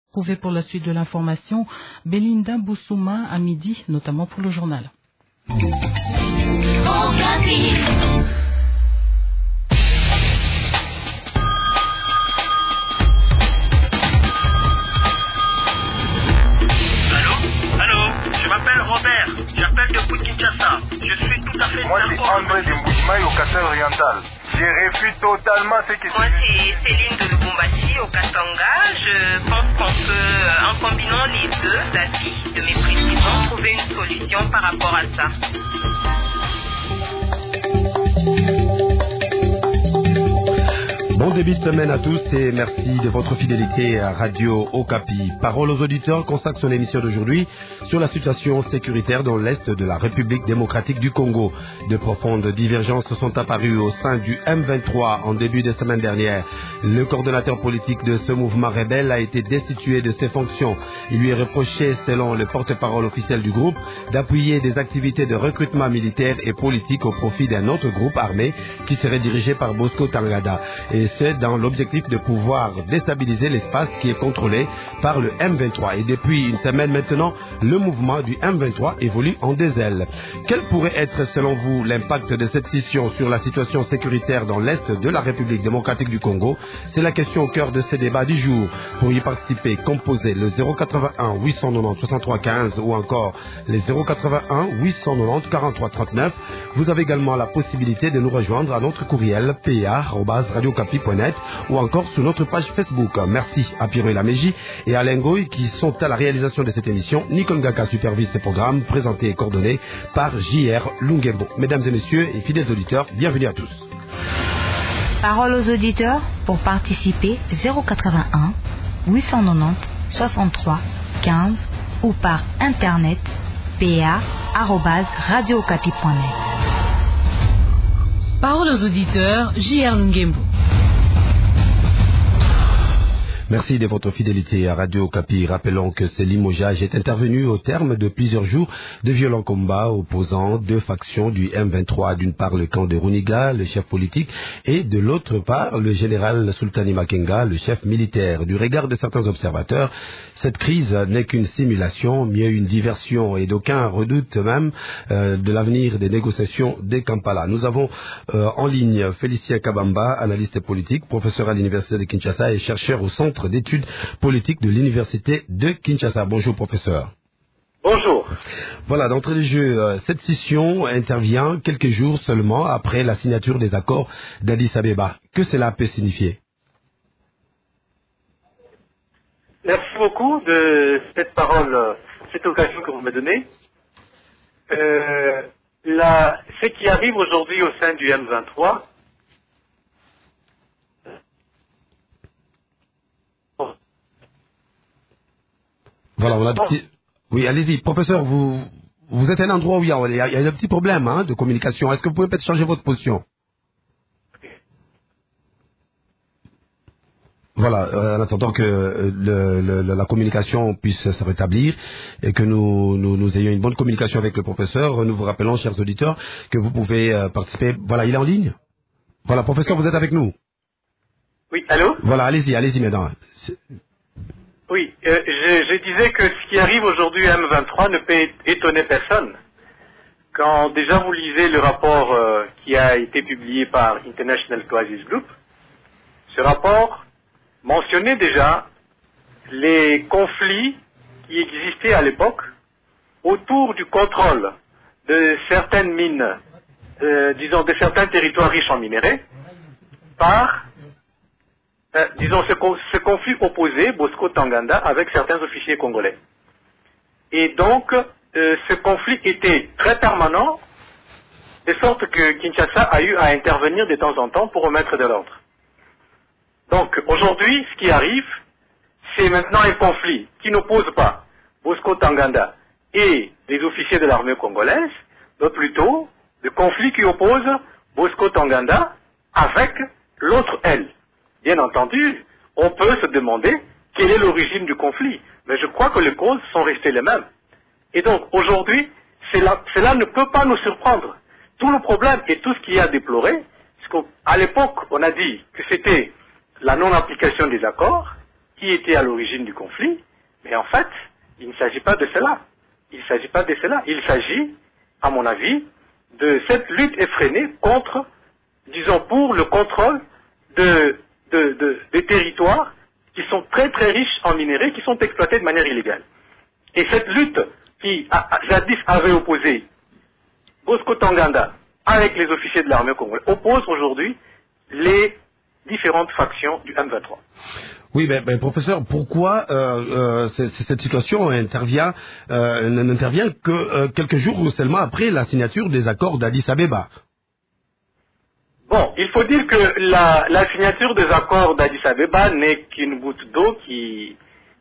Trouvez pour la suite de l'information Belinda Boussouma à midi, notamment pour le journal. Robert, j'appelle depuis Kinshasa. Je suis tout à fait d'accord. Moi, c'est André de Mboujimaï au Kasai oriental. Je refuse totalement ce que Moi, c'est Céline de Lubumbashi au Katanga. Je pense qu'on peut, en combinant les deux avis de mes présidents, trouver une solution par rapport à ça. Bon début de semaine à tous et merci de votre fidélité à Radio Okapi. Parole aux auditeurs consacre son émission d'aujourd'hui sur la situation sécuritaire dans l'Est de la République démocratique du Congo. De profondes divergences sont apparues au sein du M23 en début de semaine dernière. Le coordonnateur politique de ce mouvement rebelle a été destitué de ses fonctions. Il lui est reproché, selon le porte-parole officiel du groupe, d'appuyer des activités de recrutement militaire et politique au profit d'un autre groupe armé qui serait dirigé par Bosco Tangada. Et c'est dans l'objectif de pouvoir déstabiliser l'espace qui est contrôlé par le M23. Et depuis une semaine maintenant, le mouvement du M23 évolue en deux ailes. Quel pourrait être, selon vous, l'impact de cette scission sur la situation sécuritaire dans l'Est de la République démocratique du Congo? C'est la question au cœur de ce débat du jour. Pour y participer, composez le 081 890 63 15 ou encore les 081 890 43 39. Vous avez également la possibilité de nous rejoindre à notre courriel pa@radiocapi.net ou encore sur notre page Facebook. Merci à Pierre Laméji et à Lengoy qui sont à la réalisation de cette émission. Nicole Gaka supervise ces programmes présentés et coordonnés par J.R. Lungembo. Mesdames et messieurs et fidèles auditeurs, bienvenue à tous. Parole aux auditeurs pour participer 081 890 63 15 ou par internet pa@radiocapi.net. Parole aux auditeurs, J.R. Lungembo. Merci de votre fidélité à Radio Okapi. Rappelons que ce limogeage est intervenu au terme de plusieurs jours de violents combats opposant deux factions du M23. D'une part, le camp de Runiga, le chef politique, et de l'autre part, le général Sultani Makenga, le chef militaire. Du regard de certains observateurs, cette crise n'est qu'une simulation, mieux une diversion, et d'aucuns redoutent même de l'avenir des négociations de Kampala. Nous avons en ligne Félicien Kabamba, analyste politique, professeur à l'université de Kinshasa et chercheur au centre d'études politiques de l'université de Kinshasa. Bonjour professeur. Bonjour. Voilà, d'entrée de jeu, cette scission intervient quelques jours seulement après la signature des accords d'Addis Abeba. Que cela peut signifier? Merci beaucoup de cette parole, cette occasion que vous me donnez. Ce qui arrive aujourd'hui au sein du M23, voilà, on a des petits... Oui, allez-y, professeur, vous êtes à un endroit où il y a un petit problème de communication. Est-ce que vous pouvez peut-être changer votre position? Voilà, en attendant que la communication puisse se rétablir et que nous ayons une bonne communication avec le professeur, nous vous rappelons, chers auditeurs, que vous pouvez participer. Voilà, il est en ligne? Voilà, professeur, vous êtes avec nous? Oui, allô? Voilà, allez-y maintenant. Oui, je disais que ce qui arrive aujourd'hui à M23 ne peut étonner personne. Quand déjà vous lisez le rapport qui a été publié par International Crisis Group, ce rapport mentionnait déjà les conflits qui existaient à l'époque autour du contrôle de certaines mines, de certains territoires riches en minerais, par ce conflit opposé, Bosco Tanganda, avec certains officiers congolais. Et donc, ce conflit était très permanent, de sorte que Kinshasa a eu à intervenir de temps en temps pour remettre de l'ordre. Donc, aujourd'hui, ce qui arrive, c'est maintenant un conflit qui n'oppose pas Bosco Tanganda et les officiers de l'armée congolaise, mais plutôt le conflit qui oppose Bosco Tanganda avec l'autre aile. Bien entendu, on peut se demander quelle est l'origine du conflit, mais je crois que les causes sont restées les mêmes. Et donc, aujourd'hui, cela ne peut pas nous surprendre. Tout le problème et tout ce qu'il y a à déplorer, c'est qu'à l'époque, on a dit que c'était la non-application des accords, qui était à l'origine du conflit, mais en fait, il ne s'agit pas de cela. Il ne s'agit pas de cela. Il s'agit, à mon avis, de cette lutte effrénée contre, disons, pour le contrôle des territoires qui sont très très riches en minerais, qui sont exploités de manière illégale. Et cette lutte qui, jadis, avait opposé Bosco Ntaganda avec les officiers de l'armée congolaise, oppose aujourd'hui les différentes factions du M23. Oui, mais professeur, pourquoi cette situation n'intervient que quelques jours seulement après la signature des accords d'Addis Abeba? Bon, il faut dire que la signature des accords d'Addis Abeba n'est qu'une goutte d'eau qui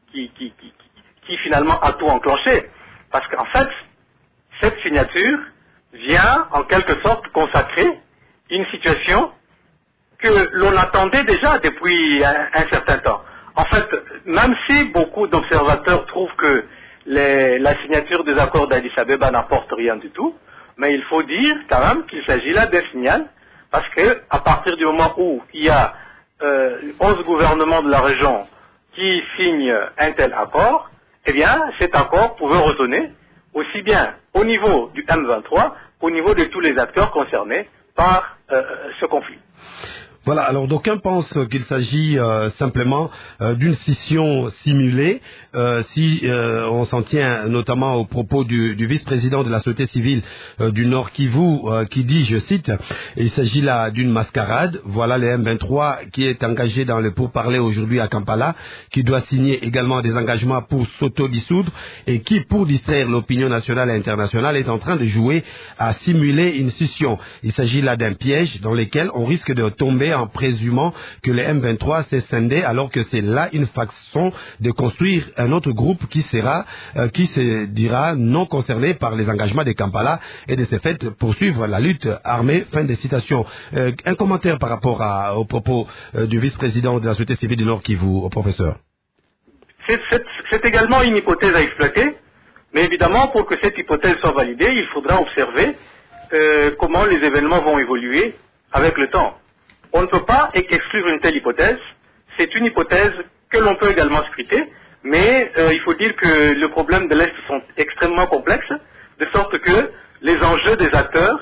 finalement a tout enclenché. Parce qu'en fait, cette signature vient en quelque sorte consacrer une situation que l'on attendait déjà depuis un certain temps. En fait, même si beaucoup d'observateurs trouvent que la signature des accords d'Addis Abeba n'apporte rien du tout, mais il faut dire quand même qu'il s'agit là d'un signal, parce que à partir du moment où il y a 11 gouvernements de la région qui signent un tel accord, eh bien cet accord pouvait résonner aussi bien au niveau du M23 qu'au niveau de tous les acteurs concernés par ce conflit. Voilà, alors d'aucuns pensent qu'il s'agit simplement d'une scission simulée, si on s'en tient notamment aux propos du vice-président de la société civile du Nord Kivu, qui dit, je cite, il s'agit là d'une mascarade. Voilà le M23 qui est engagé dans le pourparler aujourd'hui à Kampala, qui doit signer également des engagements pour s'autodissoudre et qui, pour distraire l'opinion nationale et internationale, est en train de jouer à simuler une scission. Il s'agit là d'un piège dans lequel on risque de tomber en présumant que le M23 s'est scindé, alors que c'est là une façon de construire un autre groupe qui se dira non concerné par les engagements de Kampala et de ce fait poursuivre la lutte armée. Fin de citation. Un commentaire par rapport aux propos du vice-président de la société civile du Nord Kivu, au professeur. C'est également une hypothèse à exploiter, mais évidemment pour que cette hypothèse soit validée, il faudra observer comment les événements vont évoluer avec le temps. On ne peut pas exclure une telle hypothèse. C'est une hypothèse que l'on peut également scruter, mais il faut dire que les problèmes de l'Est sont extrêmement complexes, de sorte que les enjeux des acteurs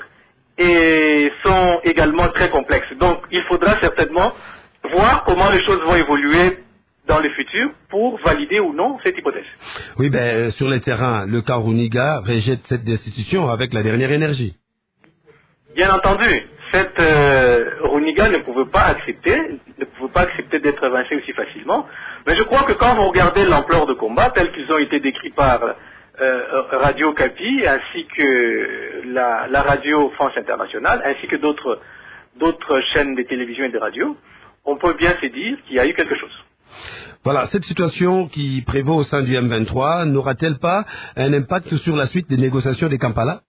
sont également très complexes. Donc il faudra certainement voir comment les choses vont évoluer dans le futur pour valider ou non cette hypothèse. Oui, sur le terrain, le cas Runiga rejette cette destitution avec la dernière énergie. Bien entendu, cette Runiga ne pouvait pas accepter d'être évincé aussi facilement. Mais je crois que quand vous regardez l'ampleur de combat, tels qu'ils ont été décrits par Radio Okapi, ainsi que la radio France Internationale, ainsi que d'autres chaînes de télévision et de radio, on peut bien se dire qu'il y a eu quelque chose. Voilà, cette situation qui prévaut au sein du M23 n'aura-t-elle pas un impact sur la suite des négociations de Kampala?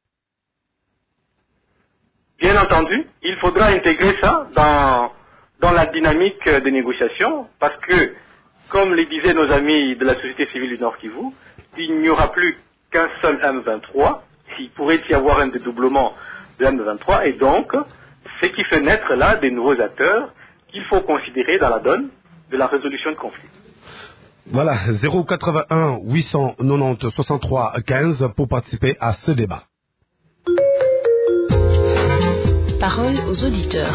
Bien entendu, il faudra intégrer ça dans la dynamique des négociations, parce que, comme le disaient nos amis de la société civile du Nord Kivu, il n'y aura plus qu'un seul M23, il pourrait y avoir un dédoublement de M23, et donc, ce qui fait naître là des nouveaux acteurs qu'il faut considérer dans la donne de la résolution de conflit. Voilà, 081 890 63 15 pour participer à ce débat. Parole aux auditeurs.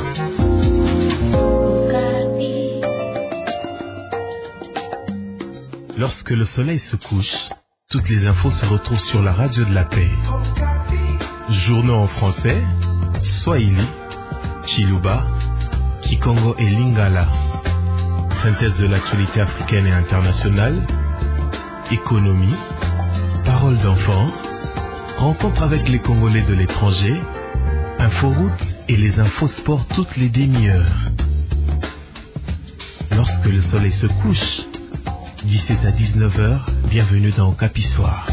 Lorsque le soleil se couche, toutes les infos se retrouvent sur la radio de la paix. Journaux en français, Swahili, Chiluba, Kikongo et Lingala. Synthèse de l'actualité africaine et internationale, économie, paroles d'enfants, rencontre avec les Congolais de l'étranger, inforoute et les infos sport toutes les demi-heures. Lorsque le soleil se couche, 17 à 19h, bienvenue dans Okapi Soir.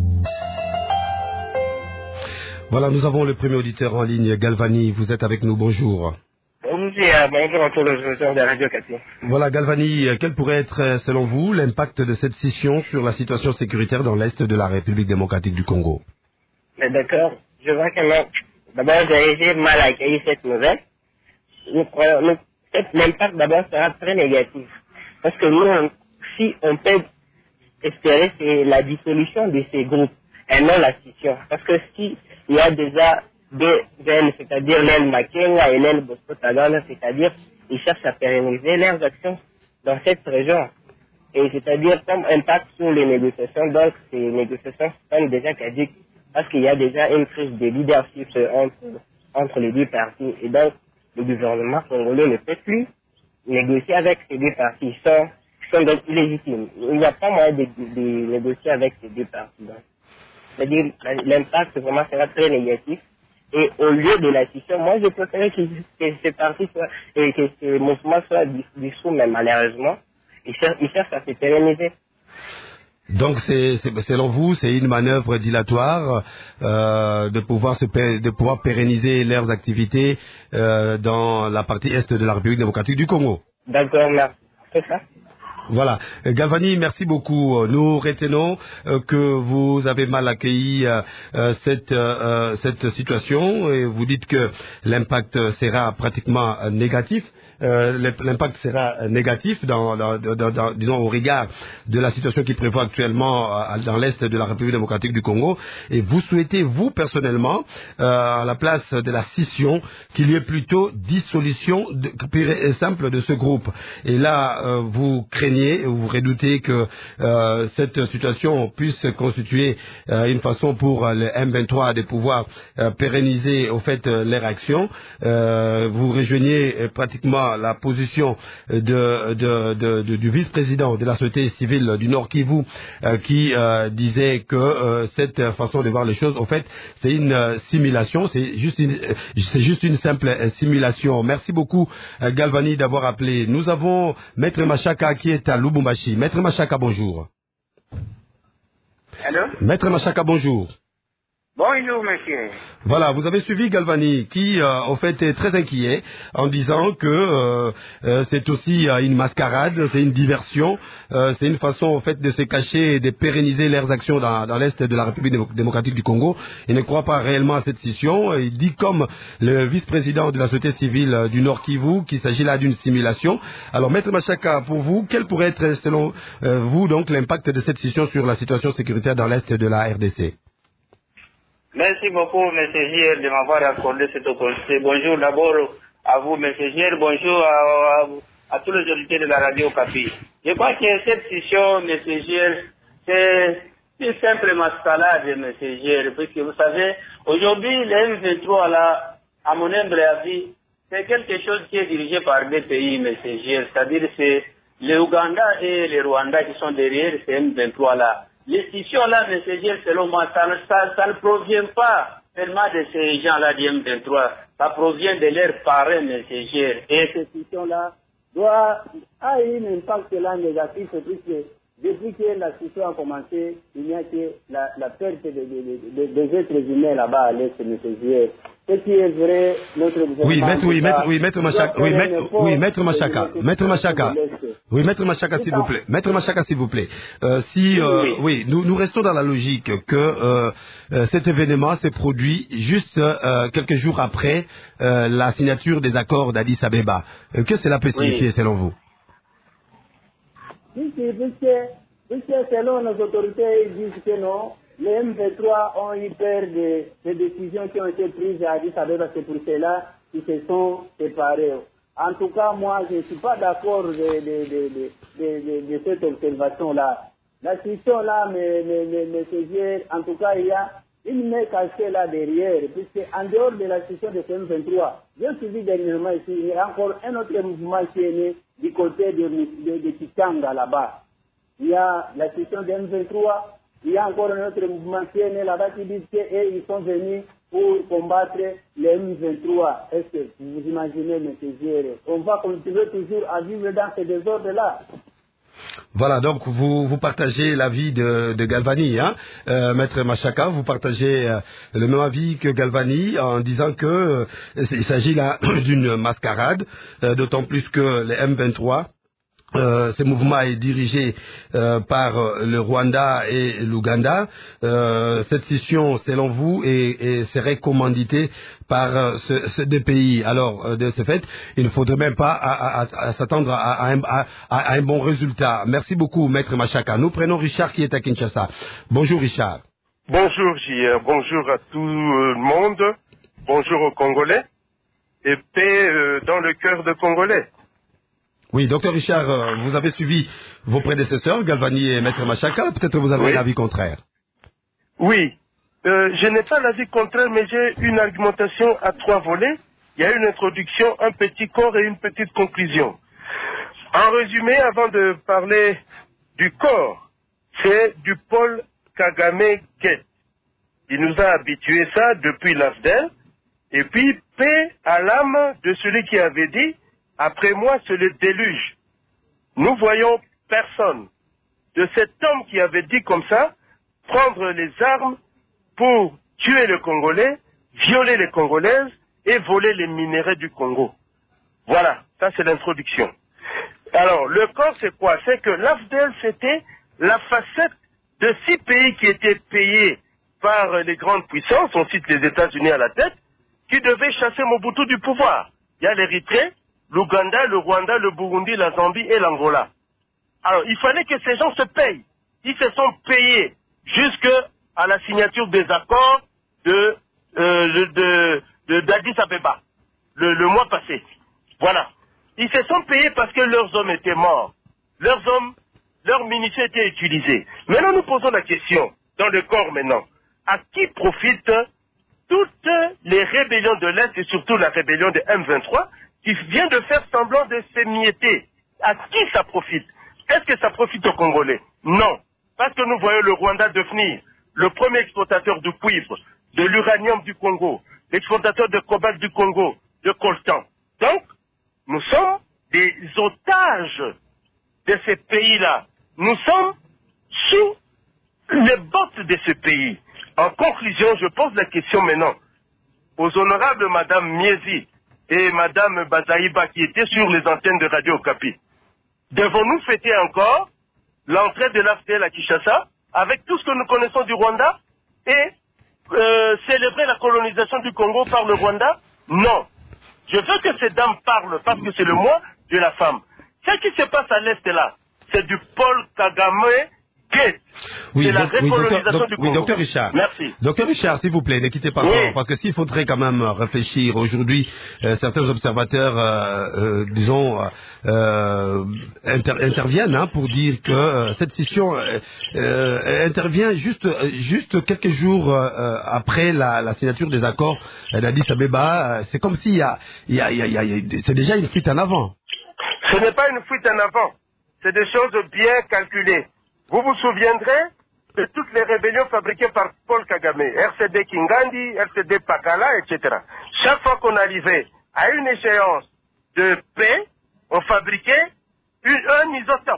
Voilà, nous avons le premier auditeur en ligne, Galvani, vous êtes avec nous, bonjour. Bonjour à tous les auditeurs de Radio Okapi. Voilà, Galvani, quel pourrait être, selon vous, l'impact de cette scission sur la situation sécuritaire dans l'Est de la République démocratique du Congo? D'accord, je vois que d'abord j'ai mal accueilli cette nouvelle. L'impact d'abord sera très négatif. Parce que nous, si on peut espérer, c'est la dissolution de ces groupes et non la scission. Parce que si il y a déjà deux ailes, c'est-à-dire l'aile Makenga et l'aile Bosco Taganda, c'est-à-dire ils cherchent à pérenniser leurs actions dans cette région. Et c'est-à-dire comme impact sur les négociations, donc ces négociations sont déjà caduques parce qu'il y a déjà une crise de leadership entre les deux partis. Et donc le gouvernement congolais ne peut plus négocier avec ces deux partis. Ils sont donc illégitimes. Il n'y a pas moyen de négocier avec ces deux partis. Donc. C'est-à-dire l'impact vraiment sera très négatif. Et au lieu de la scission, moi je préférais que ces partis soient, et que ces mouvements soient dissous, mais malheureusement, ils cherchent à se pérenniser. Donc selon vous, c'est une manœuvre dilatoire de pouvoir pérenniser leurs activités dans la partie est de la République démocratique du Congo. D'accord, merci. C'est ça. Voilà. Galvani, merci beaucoup. Nous retenons que vous avez mal accueilli cette situation et vous dites que l'impact sera pratiquement négatif. L'impact sera négatif disons au regard de la situation qui prévaut actuellement dans l'est de la République démocratique du Congo, et vous souhaitez, vous personnellement, à la place de la scission, qu'il y ait plutôt dissolution pure et simple de ce groupe. Et là, vous craignez, vous redoutez que cette situation puisse constituer une façon pour le M23 de pouvoir pérenniser au fait leur action. Vous rejoignez pratiquement la position du vice-président de la société civile du Nord Kivu qui disait que cette façon de voir les choses, en fait, c'est une simulation, c'est juste une simple simulation. Merci beaucoup Galvani d'avoir appelé. Nous avons Maître Machaka qui est à Lubumbashi. Maître Machaka, bonjour. Allô? Maître Machaka, bonjour. Bonjour, monsieur. Voilà, vous avez suivi Galvani qui, en fait, est très inquiet en disant que c'est aussi une mascarade, c'est une diversion, c'est une façon, en fait, de se cacher et de pérenniser leurs actions dans l'est de la République démocratique du Congo. Il ne croit pas réellement à cette scission. Il dit, comme le vice-président de la société civile du Nord Kivu, qu'il s'agit là d'une simulation. Alors, Maître Machaka, pour vous, quel pourrait être, selon vous, donc, l'impact de cette scission sur la situation sécuritaire dans l'est de la RDC? Merci beaucoup, M. Gier, de m'avoir accordé cette opportunité. Bonjour d'abord à vous, M. Gier. Bonjour à tous les auditeurs de la radio Okapi. Je crois que cette session, M. Gier, c'est une simple mascarade, M. Gier, puisque vous savez, aujourd'hui, le M23, là, à mon humble avis, c'est quelque chose qui est dirigé par deux pays, M. Gier. C'est-à-dire, c'est le Ouganda et le Rwanda qui sont derrière ce M23, là. Les scissions-là, M. Gier, selon moi, ça ne provient pas seulement de ces gens-là du M23. Ça provient de leurs parents, M. Gier. Et ces scissions-là doivent avoir un impact là négatif, puisque depuis que la scission a commencé, il n'y a que la perte des êtres humains là-bas à l'est, M. Gier. Ce qui est vrai, notre Maître Machaka, s'il vous plaît. Maître Machaka, s'il vous plaît. Nous restons dans la logique que cet événement s'est produit juste quelques jours après la signature des accords d'Addis Abeba. Que cela peut signifier selon vous? Puisque selon nos autorités, ils disent que non, les M23 ont eu peur des décisions qui ont été prises à Addis Abeba, c'est pour cela qu'ils se sont séparés. En tout cas, moi, je ne suis pas d'accord de cette observation-là. La scission-là, en tout cas, il y a une main cachée là derrière, puisque en dehors de la scission de M23, j'ai suivi dernièrement ici, il y a encore un autre mouvement qui est né du côté de Kitanga là-bas. Il y a la scission de M23, il y a encore un autre mouvement qui est né là-bas qui dit qu'ils sont venus pour combattre les M23. Est-ce que vous imaginez, M. Gier, on va continuer toujours à vivre dans ce désordre-là? Voilà, donc vous partagez l'avis de Galvani, hein, Maître Machaka, vous partagez le même avis que Galvani en disant que il s'agit là d'une mascarade, d'autant plus que les M23 ce mouvement est dirigé par le Rwanda et l'Ouganda. Cette scission, selon vous, serait commanditée par ces deux pays. Alors, de ce fait, il ne faudrait même pas s'attendre à un bon résultat. Merci beaucoup, Maître Machaka. Nous prenons Richard qui est à Kinshasa. Bonjour, Richard. Bonjour, JR. Bonjour à tout le monde. Bonjour aux Congolais. Et paix dans le cœur des Congolais. Oui, docteur Richard, vous avez suivi vos prédécesseurs, Galvani et Maître Machaka. Peut-être vous avez un avis contraire. Oui. Je n'ai pas l'avis contraire, mais j'ai une argumentation à 3 volets. Il y a une introduction, un petit corps et une petite conclusion. En résumé, avant de parler du corps, c'est du Paul Kagame Gate. Il nous a habitués ça depuis l'AFDEL. Et puis, paix à l'âme de celui qui avait dit, après moi, c'est le déluge. Nous voyons personne de cet homme qui avait dit comme ça, prendre les armes pour tuer le Congolais, violer les Congolaises et voler les minéraux du Congo. Voilà, ça c'est l'introduction. Alors, le corps c'est quoi? C'est que l'AFDEL c'était la facette de 6 pays qui étaient payés par les grandes puissances, on cite les États-Unis à la tête, qui devaient chasser Mobutu du pouvoir. Il y a l'Érythrée, l'Ouganda, le Rwanda, le Burundi, la Zambie et l'Angola. Alors, il fallait que ces gens se payent. Ils se sont payés jusqu'à la signature des accords d'Addis Abeba, le mois passé. Voilà. Ils se sont payés parce que leurs hommes étaient morts. Leurs munitions étaient utilisées. Maintenant, nous posons la question, dans le corps maintenant, à qui profitent toutes les rébellions de l'Est et surtout la rébellion de M23 qui vient de faire semblant de s'émietter? À qui ça profite? Est-ce que ça profite aux Congolais? Non. Parce que nous voyons le Rwanda devenir le premier exportateur du cuivre, de l'uranium du Congo, l'exportateur de cobalt du Congo, de coltan. Donc, nous sommes des otages de ces pays-là. Nous sommes sous les bottes de ce pays. En conclusion, je pose la question maintenant aux honorables Madame Miezi et Madame Bazaïba qui étaient sur les antennes de Radio Okapi. Devons-nous fêter encore l'entrée de l'AFDEL à Kinshasa avec tout ce que nous connaissons du Rwanda et célébrer la colonisation du Congo par le Rwanda? Non. Je veux que ces dames parlent parce que c'est le mois de la femme. Ce qui se passe à l'Est là, c'est du Paul Kagame Gate. Oui, c'est la recolonisation du Congo. Oui, docteur Richard. Merci. Docteur Richard, s'il vous plaît, ne quittez pas parce que s'il faudrait quand même réfléchir aujourd'hui, certains observateurs, interviennent pour dire que cette scission intervient juste quelques jours après la signature des accords d'Addis Abeba. C'est comme s'il c'est déjà une fuite en avant. Ce n'est pas une fuite en avant. C'est des choses bien calculées. Vous vous souviendrez de toutes les rébellions fabriquées par Paul Kagame, RCD Kingandi, RCD Pakala, etc. Chaque fois qu'on arrivait à une échéance de paix, on fabriquait un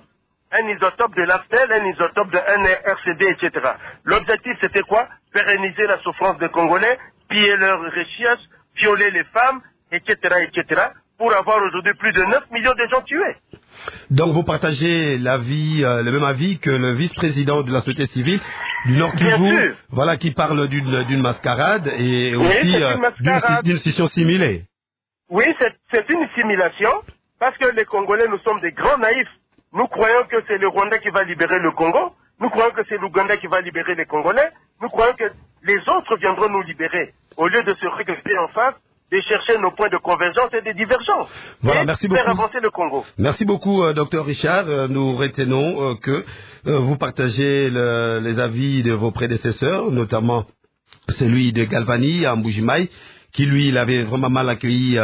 isotope de l'AFDEL, un isotope de RCD, etc. L'objectif c'était quoi? Pérenniser la souffrance des Congolais, piller leurs richesses, violer les femmes, etc., etc., pour avoir aujourd'hui plus de 9 millions de gens tués. Donc vous partagez le même avis que le vice-président de la société civile du Nord Kivu, voilà, qui parle d'une mascarade et aussi d'une scission simulée. Oui, c'est une simulation, parce que les Congolais, nous sommes des grands naïfs. Nous croyons que c'est le Rwanda qui va libérer le Congo, nous croyons que c'est l'Ouganda qui va libérer les Congolais, nous croyons que les autres viendront nous libérer, au lieu de se regarder en face, de chercher nos points de convergence et de divergence. Voilà, merci beaucoup. Faire avancer le Congo. Merci beaucoup, docteur Richard. Nous retenons que vous partagez les avis de vos prédécesseurs, notamment celui de Galvani à Mbujimaï, qui lui, il avait vraiment mal accueilli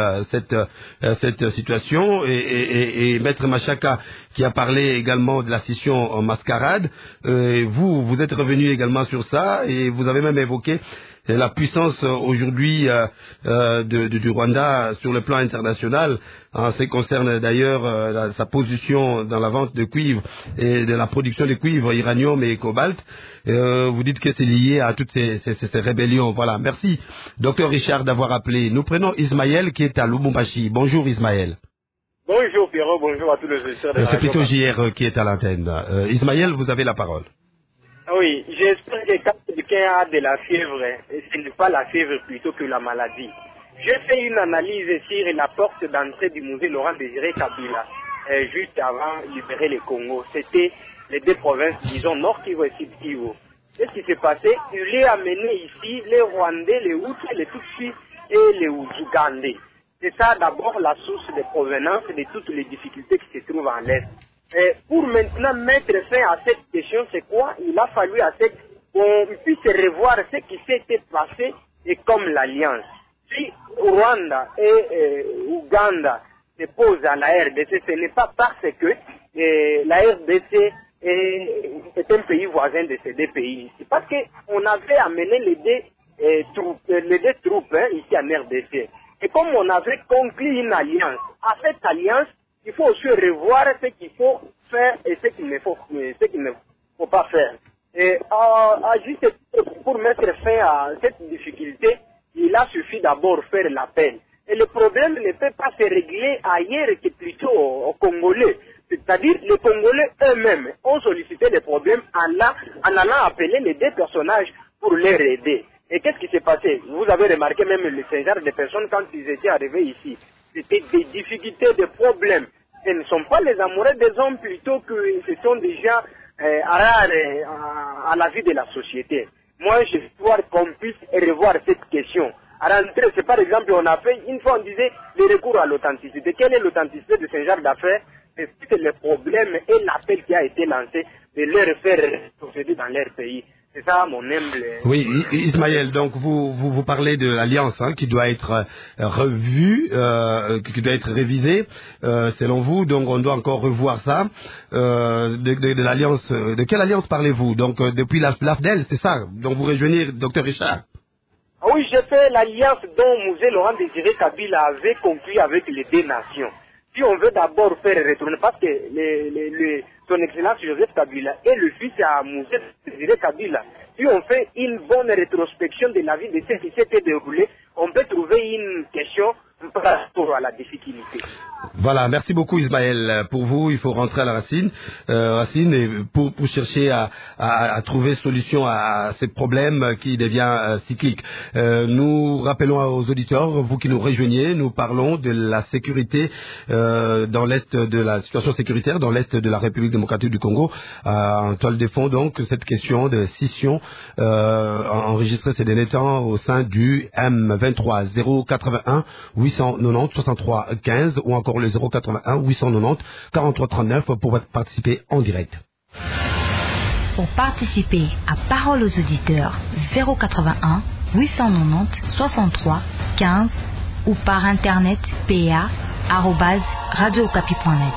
cette situation, et Maître Machaka qui a parlé également de la scission en mascarade. Vous êtes revenu également sur ça, et vous avez même évoqué la puissance aujourd'hui du Rwanda sur le plan international, en ce qui concerne d'ailleurs sa position dans la vente de cuivre et de la production de cuivre, uranium et cobalt. Vous dites que c'est lié à toutes ces rébellions. Voilà. Merci, docteur Richard, d'avoir appelé. Nous prenons Ismaël qui est à Lubumbashi. Bonjour Ismaël. Bonjour Pierrot, bonjour à tous les auditeurs de la C'est radio. plutôt JR qui est à l'antenne. Ismaël, vous avez la parole. Oui, j'espère que quand quelqu'un a de la fièvre, ce n'est pas la fièvre plutôt que la maladie. J'ai fait une analyse sur la porte d'entrée du musée Laurent Désiré Kabila, juste avant de libérer le Congo. C'était les deux provinces, disons, Nord Kivu et Sud Kivu. Qu'est-ce qui s'est passé? Il est amené ici les Rwandais, les Hutus, les Tutsis et les Ougandais. C'est ça d'abord la source de provenance de toutes les difficultés qui se trouvent en l'Est. Et pour maintenant mettre fin à cette question, c'est quoi? Il a fallu qu'on puisse revoir ce qui s'était passé et comme l'alliance. Si Rwanda et Ouganda se posent à la RDC, ce n'est pas parce que la RDC est un pays voisin de ces deux pays. C'est parce qu'on avait amené les deux troupes ici en RDC. Et comme on avait conclu une alliance, à cette alliance, il faut aussi revoir ce qu'il faut faire et ce qu'il ne faut pas faire. Et juste pour mettre fin à cette difficulté, il a suffi d'abord faire l'appel. Et le problème ne peut pas se régler ailleurs que plutôt aux Congolais. C'est-à-dire les Congolais eux-mêmes ont sollicité les problèmes en allant appeler les deux personnages pour les aider. Et qu'est-ce qui s'est passé? Vous avez remarqué même ce genre de personnes quand ils étaient arrivés ici. C'était des difficultés, des problèmes. Ce ne sont pas les amoureux des hommes plutôt que ce sont des gens rares à la vie de la société. Moi, j'espère qu'on puisse revoir cette question. À rentrer, c'est par exemple, on a fait, une fois on disait, le recours à l'authenticité. Quelle est l'authenticité de ce genre d'affaires? C'est le problème et l'appel qui a été lancé de leur faire procéder dans leur pays. C'est ça mon humble... Oui, Ismaël, donc vous parlez de l'alliance qui doit être revue, qui doit être révisée, selon vous, donc on doit encore revoir ça. De l'alliance, de quelle alliance parlez-vous? Donc depuis l'AFDEL, c'est ça? Donc vous rejoignez Dr Richard? Ah oui, j'ai fait l'alliance dont Musée Laurent Désiré Kabila avait conclu avec les deux nations. Si on veut d'abord faire retourner, parce que son Excellence Joseph Kabila est le fils à Musée Désiré Kabila. Si on fait une bonne rétrospection de la vie de ce qui s'était déroulé, on peut trouver une question par rapport à la difficulté. Voilà, merci beaucoup Ismaël. Pour vous, il faut rentrer à la racine, et pour chercher à trouver solution à ces problèmes qui devient cyclique. Nous rappelons aux auditeurs, vous qui nous rejoignez, nous parlons de la sécurité dans l'est de la situation sécuritaire dans l'est de la République démocratique du Congo. En toile de fond, donc, cette question de scission enregistrée ces derniers temps au sein du M23 081 890 63 15 ou encore le 081 890 43 39 pour participer en direct. Pour participer à Parole aux auditeurs, 081 890 63 15 ou par internet pa@radiocapi.net.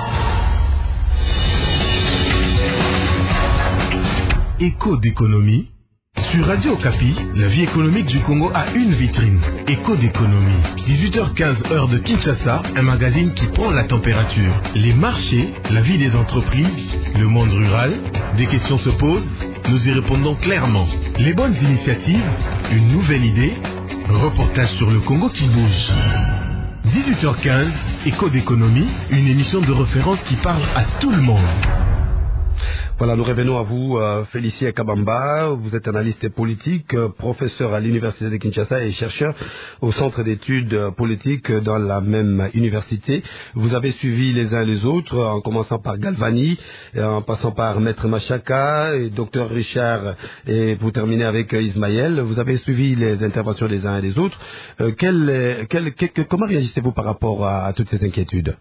Écho d'économie. Sur Radio Okapi, la vie économique du Congo a une vitrine. Écho d'économie. 18h15 heure de Kinshasa, un magazine qui prend la température. Les marchés, la vie des entreprises, le monde rural, des questions se posent, nous y répondons clairement. Les bonnes initiatives, une nouvelle idée, reportage sur le Congo qui bouge. 18h15, Écho d'économie, une émission de référence qui parle à tout le monde. Voilà, nous revenons à vous, Félicien Kabamba. Vous êtes analyste politique, professeur à l'Université de Kinshasa et chercheur au Centre d'études politiques dans la même université. Vous avez suivi les uns les autres, en commençant par Galvani, en passant par Maître Machaka et Dr Richard, et vous terminez avec Ismaël. Vous avez suivi les interventions des uns et des autres. Comment réagissez-vous par rapport à toutes ces inquiétudes?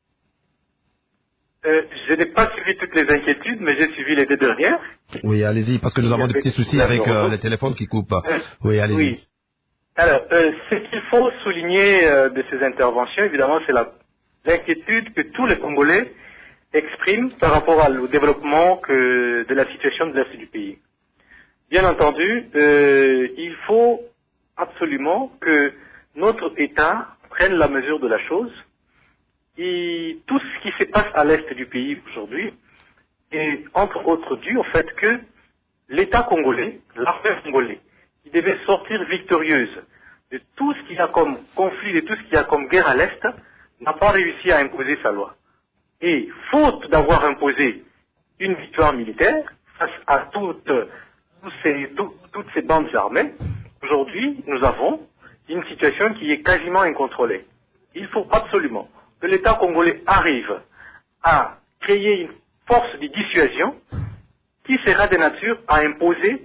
Je n'ai pas suivi toutes les inquiétudes, mais j'ai suivi les deux dernières. Oui, allez-y, parce que nous avons des petits soucis avec les téléphones qui coupent. Oui, allez-y. Oui. Alors, ce qu'il faut souligner de ces interventions, évidemment, c'est l'inquiétude que tous les Congolais expriment par rapport au développement de la situation de l'Est du pays. Bien entendu, il faut absolument que notre État prenne la mesure de la chose. Et tout ce qui se passe à l'est du pays aujourd'hui est entre autres dû au fait que l'État congolais, l'armée congolaise, qui devait sortir victorieuse de tout ce qu'il y a comme conflit, de tout ce qu'il y a comme guerre à l'est, n'a pas réussi à imposer sa loi. Et faute d'avoir imposé une victoire militaire face à toutes ces bandes armées, aujourd'hui, nous avons une situation qui est quasiment incontrôlée. Il faut absolument que l'État congolais arrive à créer une force de dissuasion qui sera de nature à imposer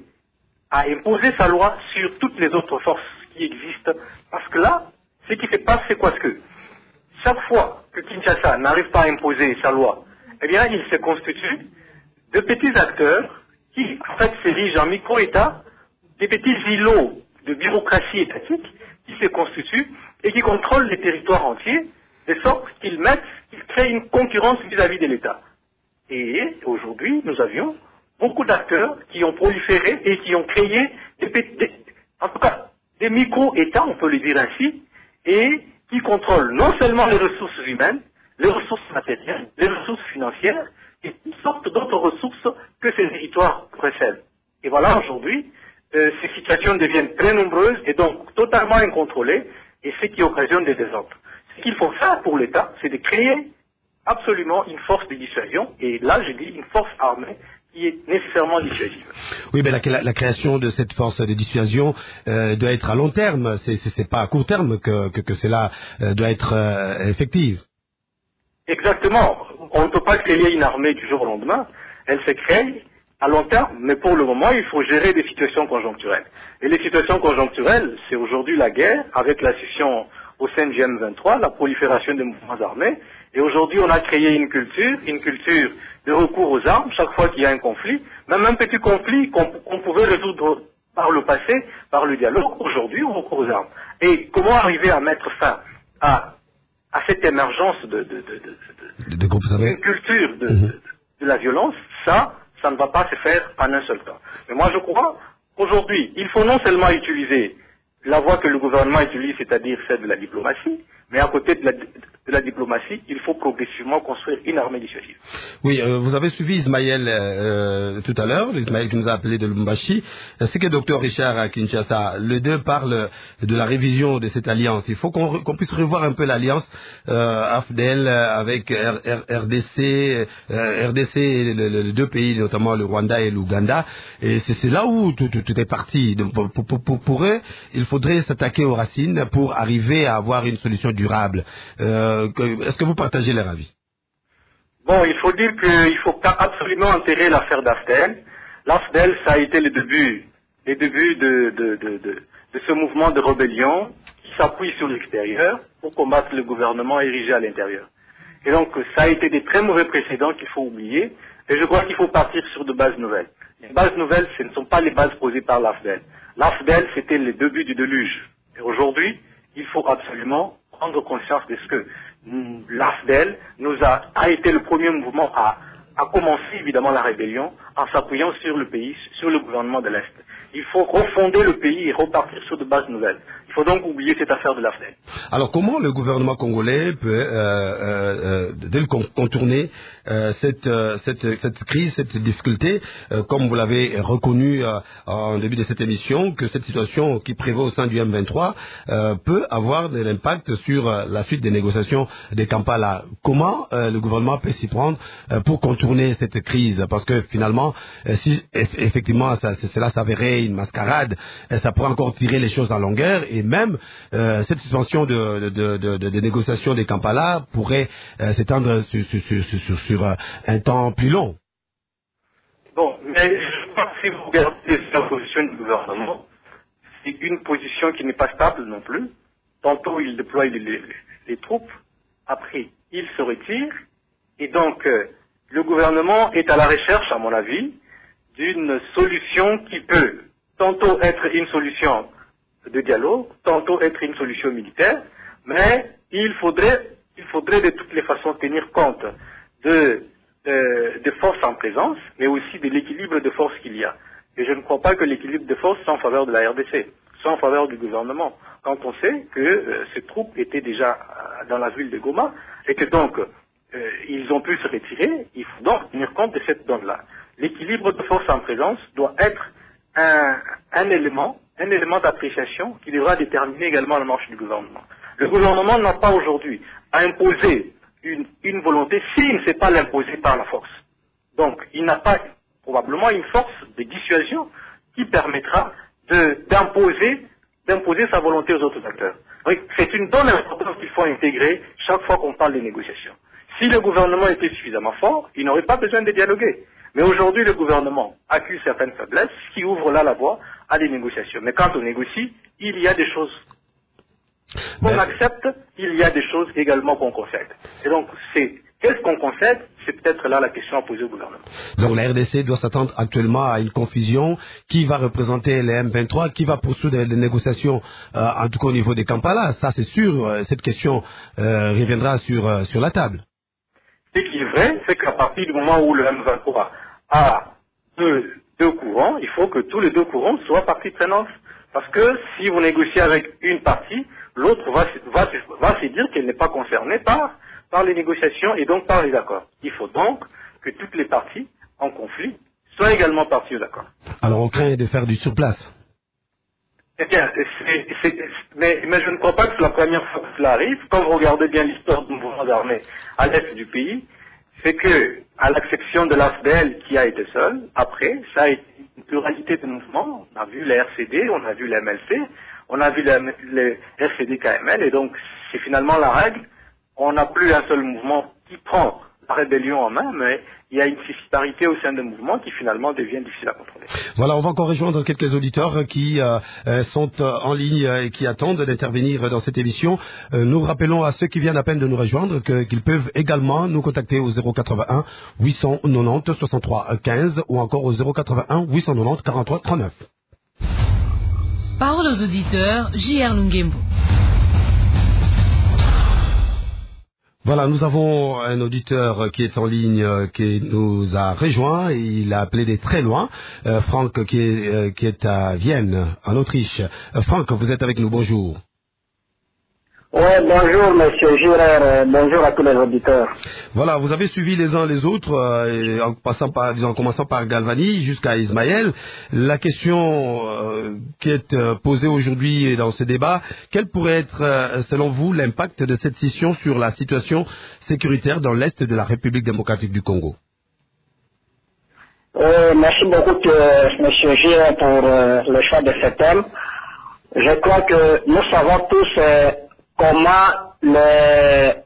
sa loi sur toutes les autres forces qui existent. Parce que là, ce qui se passe, c'est quoi? C'est que chaque fois que Kinshasa n'arrive pas à imposer sa loi, eh bien, il se constitue de petits acteurs qui, en fait, s'érigent en micro-États, des petits îlots de bureaucratie étatique qui se constituent et qui contrôlent les territoires entiers, de sorte qu'ils créent une concurrence vis-à-vis de l'État. Et aujourd'hui, nous avions beaucoup d'acteurs qui ont proliféré et qui ont créé en tout cas, des micro-États, on peut le dire ainsi, et qui contrôlent non seulement les ressources humaines, les ressources matérielles, les ressources financières, et toutes sortes d'autres ressources que ces territoires recèlent. Et voilà, aujourd'hui, ces situations deviennent très nombreuses et donc totalement incontrôlées, et ce qui occasionne des désordres. Ce qu'il faut faire pour l'État, c'est de créer absolument une force de dissuasion, et là, je dis une force armée qui est nécessairement dissuasive. Oui, mais la création de cette force de dissuasion doit être à long terme. C'est pas à court terme que cela doit être effectif. Exactement. On ne peut pas créer une armée du jour au lendemain. Elle se crée à long terme, mais pour le moment, il faut gérer des situations conjoncturelles. Et les situations conjoncturelles, c'est aujourd'hui la guerre, avec la scission au sein du M23, la prolifération des mouvements armés. Et aujourd'hui, on a créé une culture de recours aux armes chaque fois qu'il y a un conflit, même un petit conflit qu'on pouvait résoudre par le passé, par le dialogue. Aujourd'hui, on recourt aux armes. Et comment arriver à mettre fin à cette émergence d'une culture de la violence, ça ne va pas se faire en un seul temps. Mais moi, je crois qu'aujourd'hui, il faut non seulement utiliser la voie que le gouvernement utilise, c'est-à-dire celle de la diplomatie, mais à côté de la diplomatie, il faut progressivement construire une armée dissuasive. Oui, vous avez suivi Ismaël tout à l'heure, Ismaël qui nous a appelé de Lubumbashi. C'est que Dr Richard à Kinshasa, les deux parlent de la révision de cette alliance. Il faut qu'on puisse revoir un peu l'alliance AFDEL avec RDC et les deux pays, notamment le Rwanda et l'Ouganda. Et c'est là où tout est parti. Donc, pour eux, il faudrait s'attaquer aux racines pour arriver à avoir une solution durable. Est-ce que vous partagez leur avis? Bon, il faut dire qu'il faut absolument enterrer l'affaire d'AFDEL. L'AFDEL, ça a été les débuts de ce mouvement de rébellion qui s'appuie sur l'extérieur pour combattre le gouvernement érigé à l'intérieur. Et donc, ça a été des très mauvais précédents qu'il faut oublier. Et je crois qu'il faut partir sur de bases nouvelles. Les bases nouvelles, ce ne sont pas les bases posées par l'AFDEL. L'AFDEL, c'était le début du déluge. Et aujourd'hui, il faut absolument prendre conscience de ce que l'AFDEL a été le premier mouvement à commencer évidemment la rébellion en s'appuyant sur le pays, sur le gouvernement de l'Est. Il faut refonder le pays et repartir sur de bases nouvelles. Il faut donc oublier cette affaire de l'AFDEL. Alors comment le gouvernement congolais peut contourner cette crise, cette difficulté, comme vous l'avez reconnu en début de cette émission, que cette situation qui prévaut au sein du M23 peut avoir de l'impact sur la suite des négociations de Kampala. Comment le gouvernement peut s'y prendre pour contourner cette crise? Parce que finalement, si effectivement cela s'avérait une mascarade, ça pourrait encore tirer les choses en longueur, et même cette suspension de négociations de Kampala pourrait s'étendre sur un temps plus long. Bon, mais je crois que si vous regardez la position du gouvernement, c'est une position qui n'est pas stable non plus. Tantôt il déploie les troupes, après il se retire, et donc le gouvernement est à la recherche, à mon avis, d'une solution qui peut tantôt être une solution de dialogue, tantôt être une solution militaire, mais il faudrait de toutes les façons tenir compte de forces en présence, mais aussi de l'équilibre de forces qu'il y a. Et je ne crois pas que l'équilibre de forces soit en faveur de la RDC, soit en faveur du gouvernement, quand on sait que ces troupes étaient déjà dans la ville de Goma, et que donc ils ont pu se retirer. Il faut donc tenir compte de cette donne-là. L'équilibre de forces en présence doit être un élément d'appréciation qui devra déterminer également la marche du gouvernement. Le gouvernement n'a pas aujourd'hui à imposer une volonté s'il ne sait pas l'imposer par la force. Donc, il n'a pas probablement une force de dissuasion qui permettra d'imposer sa volonté aux autres acteurs. Donc, c'est une bonne importance qu'il faut intégrer chaque fois qu'on parle de négociations. Si le gouvernement était suffisamment fort, il n'aurait pas besoin de dialoguer. Mais aujourd'hui, le gouvernement accuse certaines faiblesses, ce qui ouvre là la voie à des négociations. Mais quand on négocie, il y a des choses qu'on accepte, il y a des choses également qu'on concède. Et donc, qu'est-ce qu'on concède? C'est peut-être là la question à poser au gouvernement. Donc la RDC doit s'attendre actuellement à une confusion. Qui va représenter les M23? Qui va poursuivre les négociations, en tout cas au niveau des Kampala? Ça, c'est sûr, cette question reviendra sur la table. Ce qui est vrai, c'est qu'à partir du moment où le M23 a deux courants, il faut que tous les deux courants soient partie prenante. Parce que si vous négociez avec une partie, l'autre va se dire qu'elle n'est pas concernée par les négociations et donc par les accords. Il faut donc que toutes les parties en conflit soient également parties aux accords. Alors on craint de faire du surplace. Eh bien, mais je ne crois pas que c'est la première fois que cela arrive. Quand vous regardez bien l'histoire du mouvement d'armée à l'est du pays, c'est que, à l'exception de l'AFDL qui a été seul, après, ça a été une pluralité de mouvements. On a vu les RCD, on a vu les MLC, on a vu les RCD-KML, et donc c'est finalement la règle. On n'a plus un seul mouvement qui prend la rébellion en main, mais il y a une disparité au sein des mouvements qui finalement devient difficile à contrôler. Voilà, on va encore rejoindre quelques auditeurs qui sont en ligne et qui attendent d'intervenir dans cette émission. Nous rappelons à ceux qui viennent à peine de nous rejoindre qu'ils peuvent également nous contacter au 081 890 63 15 ou encore au 081 890 43 39. Parole aux auditeurs, J.R. Lungembo. Voilà, nous avons un auditeur qui est en ligne, qui nous a rejoint. Il a appelé de très loin. Franck, qui est à Vienne, en Autriche. Franck, vous êtes avec nous. Bonjour. Oui, bonjour, monsieur Girard. Bonjour à tous les auditeurs. Voilà, vous avez suivi les uns les autres, en commençant par Galvani jusqu'à Ismaël. La question qui est posée aujourd'hui dans ce débat, quel pourrait être, selon vous, l'impact de cette scission sur la situation sécuritaire dans l'Est de la République démocratique du Congo? Merci beaucoup, monsieur Girard, pour le choix de ce thème. Je crois que nous savons tous comment les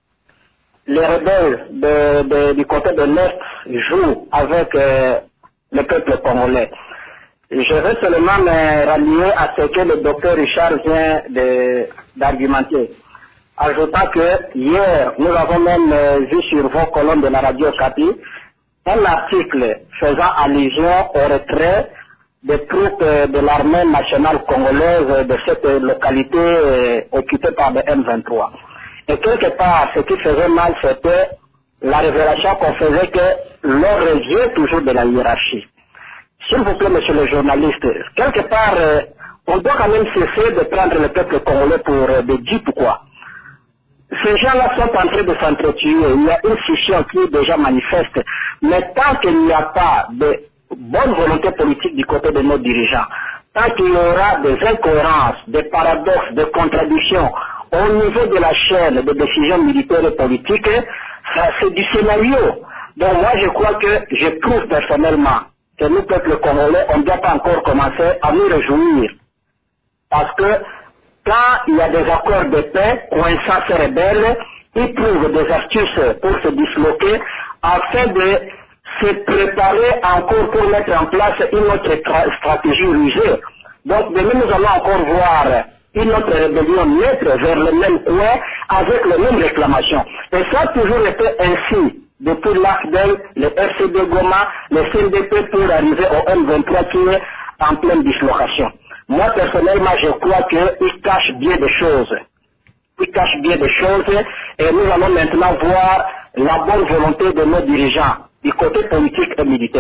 rebelles du côté de l'Est jouent avec le peuple congolais. Je veux seulement me rallier à ce que le docteur Richard vient d'argumenter, ajoutant que hier, nous avons même vu sur vos colonnes de la radio Okapi un article faisant allusion au retrait des troupes de l'armée nationale congolaise de cette localité occupée par le M23. Et quelque part, ce qui faisait mal, c'était la révélation qu'on faisait que l'on revient toujours de la hiérarchie. S'il vous plaît, monsieur le journaliste, quelque part, on doit quand même cesser de prendre le peuple congolais pour des dupes, quoi. Ces gens-là sont en train de s'entretuer. Il y a une scission qui est déjà manifeste. Mais tant qu'il n'y a pas de bonne volonté politique du côté de nos dirigeants, tant qu'il y aura des incohérences, des paradoxes, des contradictions au niveau de la chaîne de décision militaire et politique, ça c'est du scénario. Donc moi je crois que je trouve personnellement que nous, peuple congolais, on ne doit pas encore commencer à nous réjouir. Parce que quand il y a des accords de paix, coinçant ces rebelles, ils trouvent des astuces pour se disloquer afin de se préparer encore pour mettre en place une autre stratégie rusée. Donc demain nous allons encore voir une autre rébellion naître vers le même coin avec les mêmes réclamations. Et ça a toujours été ainsi depuis l'AFDEL, le RCD Goma, le CNDP pour arriver au M23 qui est en pleine dislocation. Moi personnellement je crois qu'ils cachent bien des choses. Ils cachent bien des choses et nous allons maintenant voir la bonne volonté de nos dirigeants du côté politique et militaire.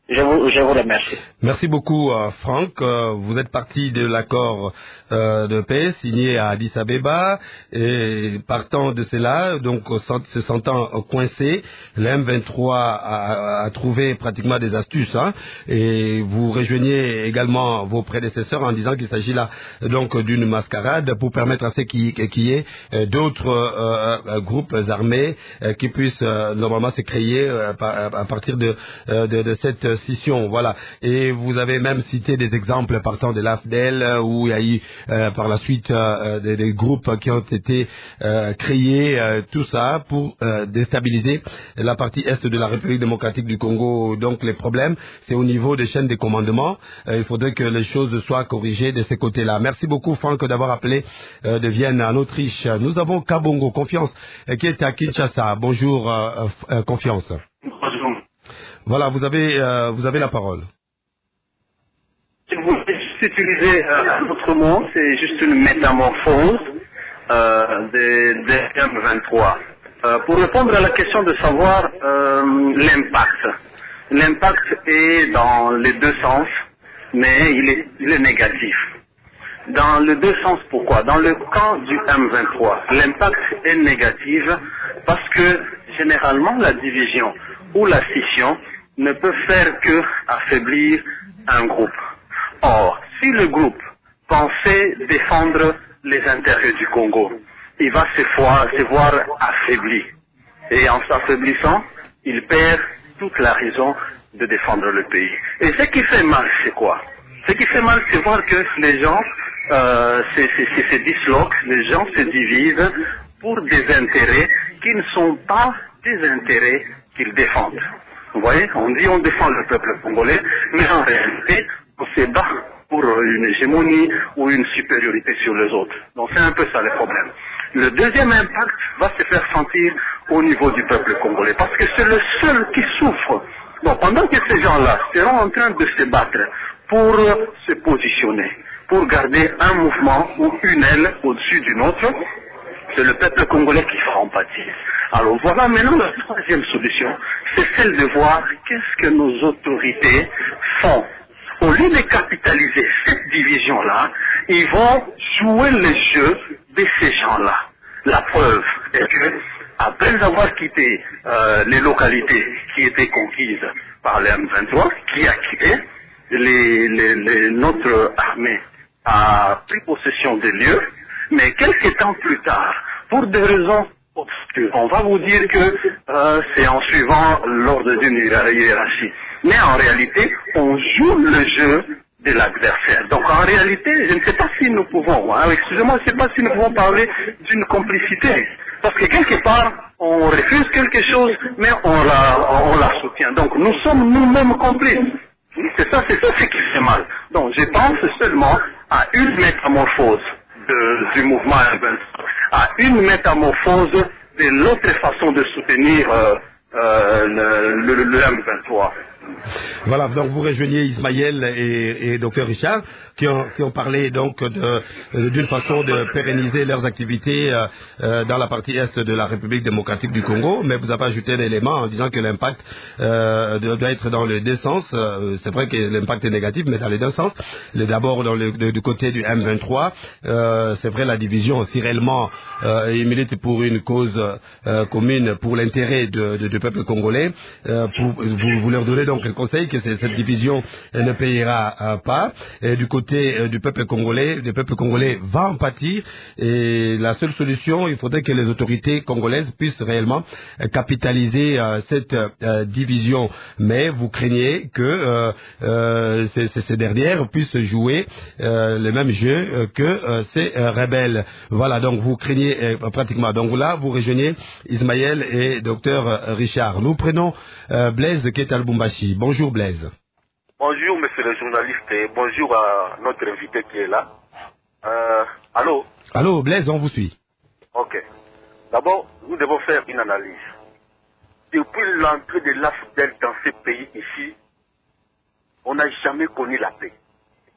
Je vous remercie. Merci beaucoup, Franck. Vous êtes parti de l'accord de paix signé à Addis Abeba et partant de cela, donc se sentant coincé, le M23 a trouvé pratiquement des astuces, hein, et vous rejoignez également vos prédécesseurs en disant qu'il s'agit là donc d'une mascarade pour permettre à ceux qui y ait d'autres groupes armés qui puissent normalement se créer à partir de cette scission, voilà. Et vous avez même cité des exemples partant de l'AFDEL où il y a eu par la suite des groupes qui ont été créés, tout ça pour déstabiliser la partie est de la République démocratique du Congo. Donc les problèmes, c'est au niveau des chaînes de commandement. Il faudrait que les choses soient corrigées de ces côtés-là. Merci beaucoup, Franck, d'avoir appelé de Vienne en Autriche. Nous avons Kabongo Confiance qui est à Kinshasa. Bonjour, Confiance. Bonjour. Voilà, vous avez la parole. Si vous utilisez un autre mot, c'est juste une métamorphose des M23. Pour répondre à la question de savoir l'impact. L'impact est dans les deux sens, mais il est négatif. Dans les deux sens, pourquoi? Dans le camp du M23, l'impact est négatif parce que généralement la division ou la scission ne peut faire que affaiblir un groupe. Or, si le groupe pensait défendre les intérêts du Congo, il va se voir affaibli. Et en s'affaiblissant, il perd toute la raison de défendre le pays. Et ce qui fait mal, c'est quoi? Ce qui fait mal, c'est voir que les gens se disloquent, les gens se divisent pour des intérêts qui ne sont pas des intérêts qu'ils défendent. Vous voyez, on dit on défend le peuple congolais, mais en réalité, on se bat pour une hégémonie ou une supériorité sur les autres. Donc c'est un peu ça le problème. Le deuxième impact va se faire sentir au niveau du peuple congolais, parce que c'est le seul qui souffre. Bon, pendant que ces gens-là seront en train de se battre pour se positionner, pour garder un mouvement ou une aile au-dessus d'une autre, c'est le peuple congolais qui va en pâtir. Alors voilà maintenant la troisième solution, c'est celle de voir qu'est-ce que nos autorités font. Au lieu de capitaliser cette division-là, ils vont jouer le jeu de ces gens-là. La preuve est que, après avoir quitté les localités qui étaient conquises par les M23, qui a quitté, notre armée a pris possession des lieux, mais quelques temps plus tard, pour des raisons obscures, on va vous dire que c'est en suivant l'ordre d'une hiérarchie. Mais en réalité, on joue le jeu de l'adversaire. Donc en réalité, je ne sais pas si nous pouvons, excusez-moi, je ne sais pas si nous pouvons parler d'une complicité. Parce que quelque part, on refuse quelque chose, mais on la soutient. Donc nous sommes nous-mêmes complices. C'est ça qui fait mal. Donc je pense seulement à une métamorphose du mouvement urbain, à une métamorphose de l'autre façon de soutenir le M23. Voilà, donc vous rejoignez Ismaël et Dr Richard qui ont parlé donc d'une façon de pérenniser leurs activités dans la partie est de la République démocratique du Congo, mais vous avez ajouté un élément en disant que l'impact doit être dans les deux sens. C'est vrai que l'impact est négatif, mais dans les deux sens. D'abord du côté du M23, c'est vrai la division aussi réellement il milite pour une cause commune, pour l'intérêt du peuple congolais. Vous leur donnez donc le conseil que cette division ne payera pas. Et du côté du peuple congolais, va en pâtir. Et la seule solution, il faudrait que les autorités congolaises puissent réellement capitaliser cette division. Mais vous craignez que ces dernières puissent jouer le même jeu que ces rebelles. Voilà, donc vous craignez pratiquement. Donc là, vous rejoignez Ismaël et Dr Richard. Nous prenons Blaise qui est à Lubumbashi. Bonjour Blaise. Bonjour monsieur le journaliste et bonjour à notre invité qui est là. Allô? Allô Blaise, on vous suit. Ok. D'abord, nous devons faire une analyse. Depuis l'entrée de l'AFDEL dans ce pays ici, on n'a jamais connu la paix.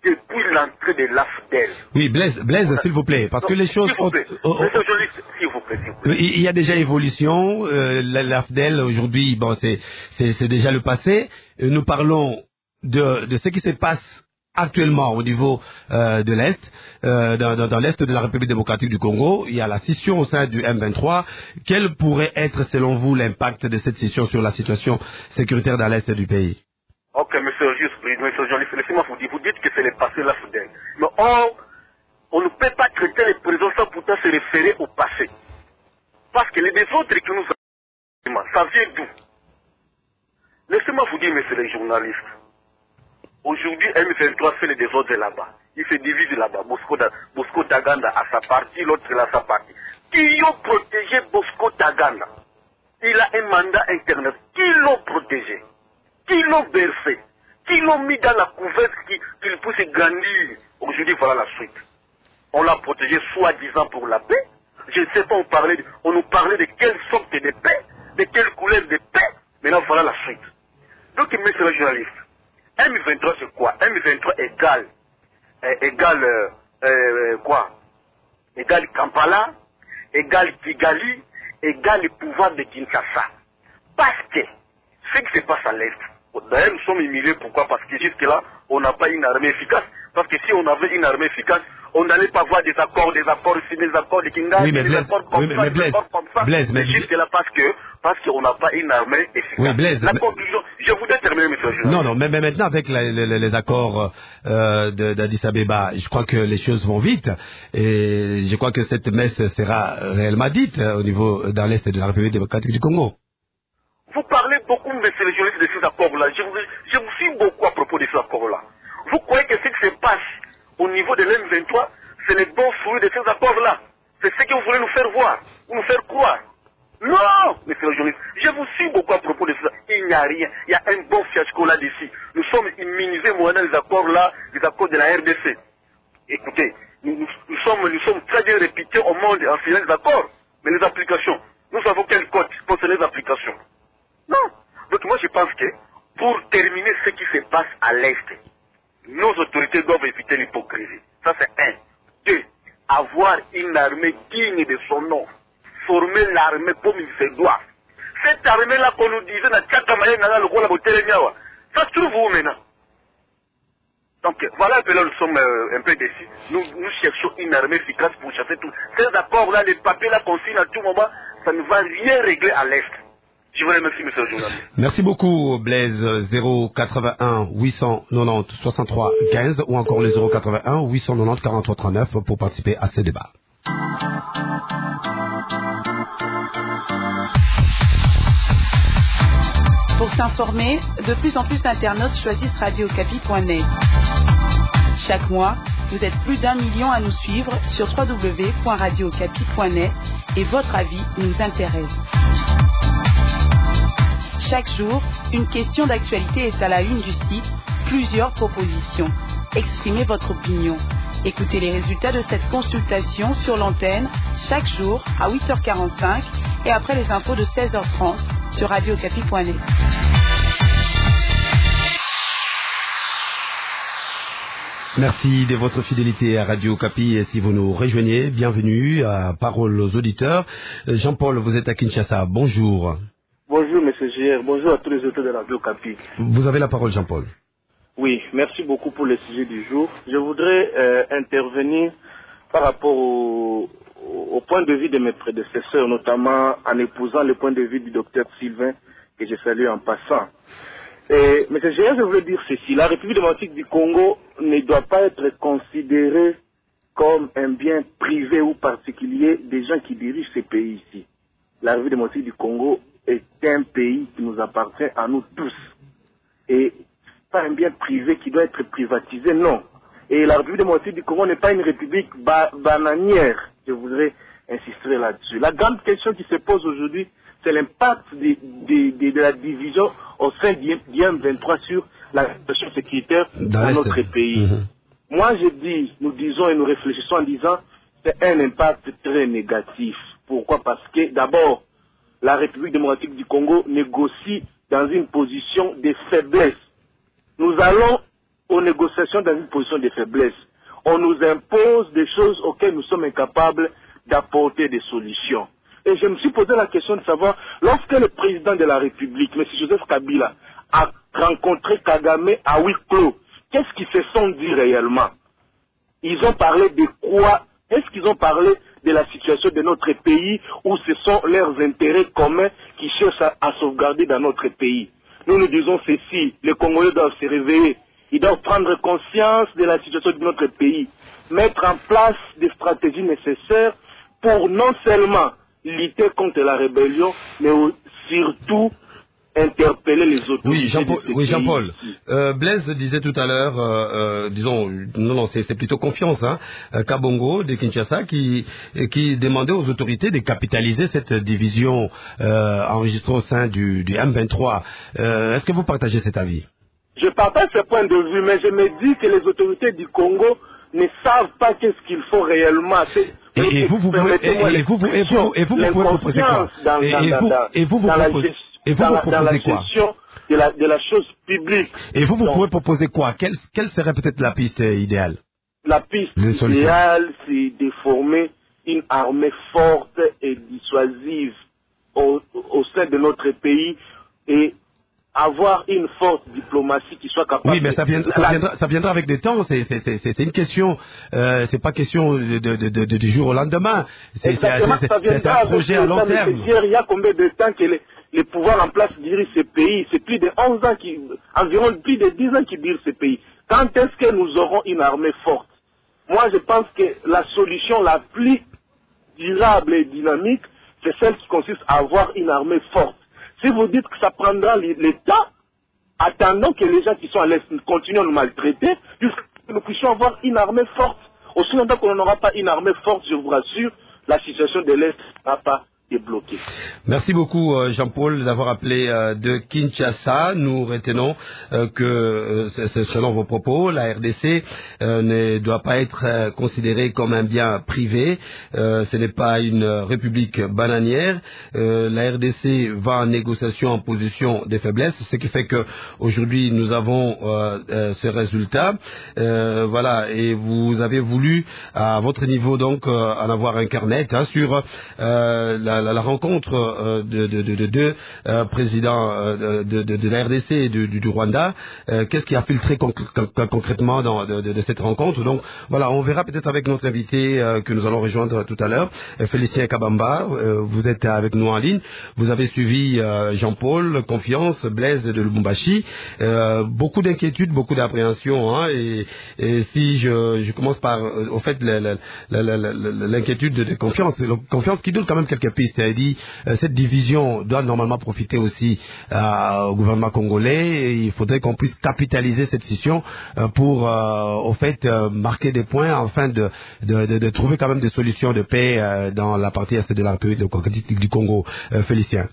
depuis l'entrée de l'AFDEL. Oui, Blaise, s'il vous plaît, parce que les choses... S'il vous plaît, monsieur le journaliste, s'il vous plaît. Il y a déjà évolution. L'AFDEL, aujourd'hui, bon, c'est déjà le passé. Nous parlons de ce qui se passe actuellement au niveau de l'Est, dans l'Est de la République démocratique du Congo. Il y a la scission au sein du M23. Quel pourrait être, selon vous, l'impact de cette scission sur la situation sécuritaire dans l'Est du pays? Ok, monsieur le journaliste, laissez-moi vous dire. Vous dites que c'est le passé l'AFDEL. Mais on ne peut pas traiter les présidents sans pourtant se référer au passé. Parce que les désordres que nous avons, ça vient d'où? Laissez-moi vous dire, monsieur le journaliste. Aujourd'hui, M23 fait les désordres là-bas. Il se divise là-bas. Bosco Taganda a sa partie, l'autre a sa partie. Qui ont protégé Bosco Taganda? Il a un mandat internet. Qui l'ont protégé? Qui l'ont bercé? Qui l'ont mis dans la couverte qu'il puisse grandir? Aujourd'hui, voilà la suite. On l'a protégé soi-disant pour la paix. Je ne sais pas, on nous parlait de quelle sorte de paix, de quelle couleur de paix. Maintenant, voilà la suite. Donc, monsieur le journaliste, M23 c'est quoi? M23 égale quoi? Égale Kampala, égale Kigali, égale le pouvoir de Kinshasa. Parce que ce qui se passe à l'Est, d'ailleurs nous sommes humiliés, pourquoi? Parce que jusque-là, on n'a pas une armée efficace. Parce que si on avait une armée efficace, on n'allait pas voir des accords ici, des accords de Kingali, des accords comme ça, des accords comme ça. Mais jusque-là, parce qu'on n'a pas une armée efficace. Oui, Blaise, la conclusion, je voudrais terminer, monsieur le journaliste. Non, mais maintenant, avec les accords d'Addis Abeba, je crois que les choses vont vite. Et je crois que cette messe sera réellement dite au niveau, dans l'Est de la République démocratique du Congo. Vous parlez beaucoup, monsieur le journaliste, de ces accords-là. Je vous suis beaucoup à propos de ces accords-là. Vous croyez que ce qui se passe au niveau de l'M23, c'est les bons fruits de ces accords-là? C'est ce que vous voulez nous faire voir, ou nous faire croire? Non, monsieur le journaliste, je vous suis beaucoup à propos de ça. Il n'y a rien. Il y a un bon fiasco là-dessus. Nous sommes immunisés moyennant les accords-là, les accords de la RDC. Écoutez, nous sommes très bien réputés au monde en faisant les accords, mais les applications, nous savons quel code concernant les applications. Non. Donc moi je pense que pour terminer ce qui se passe à l'Est, nos autorités doivent éviter l'hypocrisie. Ça c'est un. Deux, avoir une armée digne de son nom. Former l'armée comme il se doit. Cette armée-là qu'on nous disait, ça se trouve où maintenant? Donc voilà un peu là, nous sommes un peu déçus. Nous cherchons une armée efficace pour chasser tout. Ces accords-là, les papiers-là qu'on signe à tout moment, ça ne va rien régler à l'Est. Je vous remercie, monsieur le journaliste. Merci beaucoup, Blaise. 081 890 63 15 ou encore le 081 890 43 39 pour participer à ce débat. Pour s'informer, de plus en plus d'internautes choisissent radiocapi.net. Chaque mois, vous êtes plus d'1 million à nous suivre sur www.radiocapi.net et votre avis nous intéresse. Chaque jour, une question d'actualité est à la une du site, plusieurs propositions. Exprimez votre opinion. Écoutez les résultats de cette consultation sur l'antenne chaque jour à 8h45 et après les infos de 16h30 sur radiocapi.net. Merci de votre fidélité à Radio Capi. Et si vous nous rejoignez, bienvenue à Parole aux auditeurs. Jean-Paul, vous êtes à Kinshasa. Bonjour. Bonjour, M. JR. Bonjour à tous les auditeurs de Radio Capi. Vous avez la parole, Jean-Paul. Oui, merci beaucoup pour le sujet du jour. Je voudrais intervenir par rapport au point de vue de mes prédécesseurs, notamment en épousant le point de vue du docteur Sylvain, que je salue en passant. M. JR, je voulais dire ceci. La République démocratique du Congo ne doit pas être considérée comme un bien privé ou particulier des gens qui dirigent ces pays ici. La République démocratique du Congo est un pays qui nous appartient à nous tous. Et pas un bien privé qui doit être privatisé, non. Et la République démocratique du Congo n'est pas une république bananière. Je voudrais insister là-dessus. La grande question qui se pose aujourd'hui, c'est l'impact de la division au sein du M23 sur la situation sécuritaire dans notre pays. Moi, nous disons et nous réfléchissons en disant c'est un impact très négatif. Pourquoi? Parce que d'abord, la République démocratique du Congo négocie dans une position de faiblesse. Nous allons aux négociations dans une position de faiblesse. On nous impose des choses auxquelles nous sommes incapables d'apporter des solutions. Et je me suis posé la question de savoir, lorsque le président de la République, M. Joseph Kabila, a rencontré Kagame à huis clos, qu'est-ce qu'ils se sont dit réellement? Ils ont parlé de quoi? Est-ce qu'ils ont parlé de la situation de notre pays ou ce sont leurs intérêts communs qui cherchent à sauvegarder dans notre pays? Nous nous disons ceci, les Congolais doivent se réveiller, ils doivent prendre conscience de la situation de notre pays, mettre en place des stratégies nécessaires pour non seulement lutter contre la rébellion, mais surtout interpeller les autorités. Oui, Jean-Paul. Blaise disait tout à l'heure, c'est plutôt confiance, Kabongo de Kinshasa qui demandait aux autorités de capitaliser cette division enregistrée au sein du M23. Est-ce que vous partagez cet avis? Je partage ce point de vue, mais je me dis que les autorités du Congo ne savent pas qu'est-ce qu'il faut réellement. Et vous pouvez proposer quoi? Et vous proposez quoi? De la chose publique. Et vous pouvez proposer quoi? Quelle serait peut-être la piste idéale? La piste idéale, c'est de former une armée forte et dissuasive au sein de notre pays et avoir une forte diplomatie qui soit capable. Oui, mais ça viendra avec des temps. C'est une question. C'est pas question du jour au lendemain. C'est un projet à long terme. Il y a combien de temps que les pouvoirs en place dirigent ces pays? C'est plus de 11 ans environ plus de 10 ans qui dirigent ces pays. Quand est-ce que nous aurons une armée forte? Moi, je pense que la solution la plus durable et dynamique, c'est celle qui consiste à avoir une armée forte. Si vous dites que ça prendra l'État, attendons que les gens qui sont à l'Est continuent à nous maltraiter, jusqu'à ce que nous puissions avoir une armée forte. Aussi longtemps qu'on n'aura pas une armée forte, je vous rassure, la situation de l'Est ne va pas débloquer. Merci beaucoup Jean-Paul d'avoir appelé de Kinshasa. Nous retenons que selon vos propos, la RDC ne doit pas être considérée comme un bien privé. Ce n'est pas une république bananière. La RDC va en négociation en position de faiblesse, ce qui fait que aujourd'hui nous avons ce résultat. Voilà, et vous avez voulu à votre niveau donc en avoir un carnet sur la rencontre de deux présidents de la RDC et du Rwanda. Qu'est-ce qui a filtré concrètement de cette rencontre? Donc voilà, on verra peut-être avec notre invité que nous allons rejoindre tout à l'heure, Félicien Kabamba. Vous êtes avec nous en ligne. Vous avez suivi Jean-Paul, Confiance, Blaise de Lubumbashi. Beaucoup d'inquiétudes, beaucoup d'appréhension. Et si je commence par au fait l'inquiétude de Confiance, Confiance qui donne quand même quelques pistes. Elle dit cette division doit normalement profiter aussi au gouvernement congolais. Et il faudrait qu'on puisse capitaliser cette scission pour au fait marquer des points afin de trouver quand même des solutions de paix dans la partie est de la République démocratique du Congo. Félicien.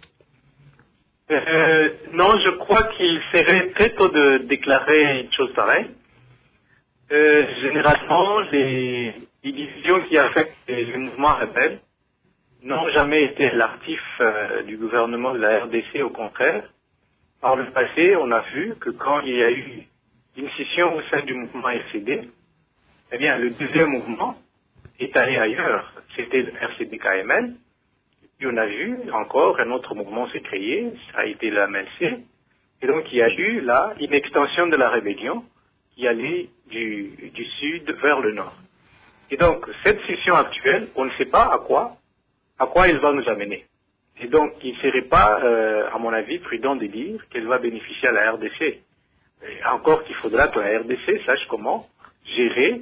Non, je crois qu'il serait très tôt de déclarer une chose pareille. Généralement, les divisions qui affectent le mouvement rebelle n'ont jamais été l'actif du gouvernement de la RDC, au contraire. Par le passé, on a vu que quand il y a eu une scission au sein du mouvement RCD, eh bien, le deuxième mouvement est allé ailleurs. C'était le RCD-KML. Puis on a vu encore un autre mouvement s'est créé, ça a été la MLC. Et donc il y a eu là une extension de la rébellion qui allait du sud vers le nord. Et donc cette scission actuelle, on ne sait pas à quoi elle va nous amener. Et donc il ne serait pas, à mon avis, prudent de dire qu'elle va bénéficier à la RDC. Et encore qu'il faudra que la RDC sache comment gérer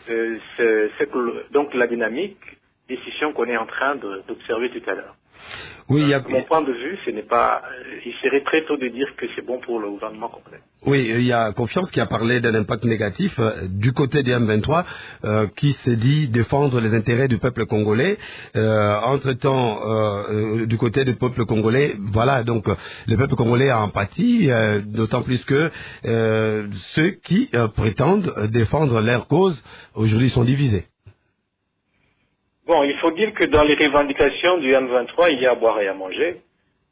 donc la dynamique décision qu'on est en train d'observer tout à l'heure. Oui, mon point de vue, il serait très tôt de dire que c'est bon pour le gouvernement complet. Oui, il y a Confiance qui a parlé d'un impact négatif du côté des M23 qui s'est dit défendre les intérêts du peuple congolais. Entre-temps, du côté du peuple congolais, voilà, donc le peuple congolais a empathie, d'autant plus que ceux qui prétendent défendre leur cause aujourd'hui sont divisés. Bon, il faut dire que dans les revendications du M23, il y a à boire et à manger.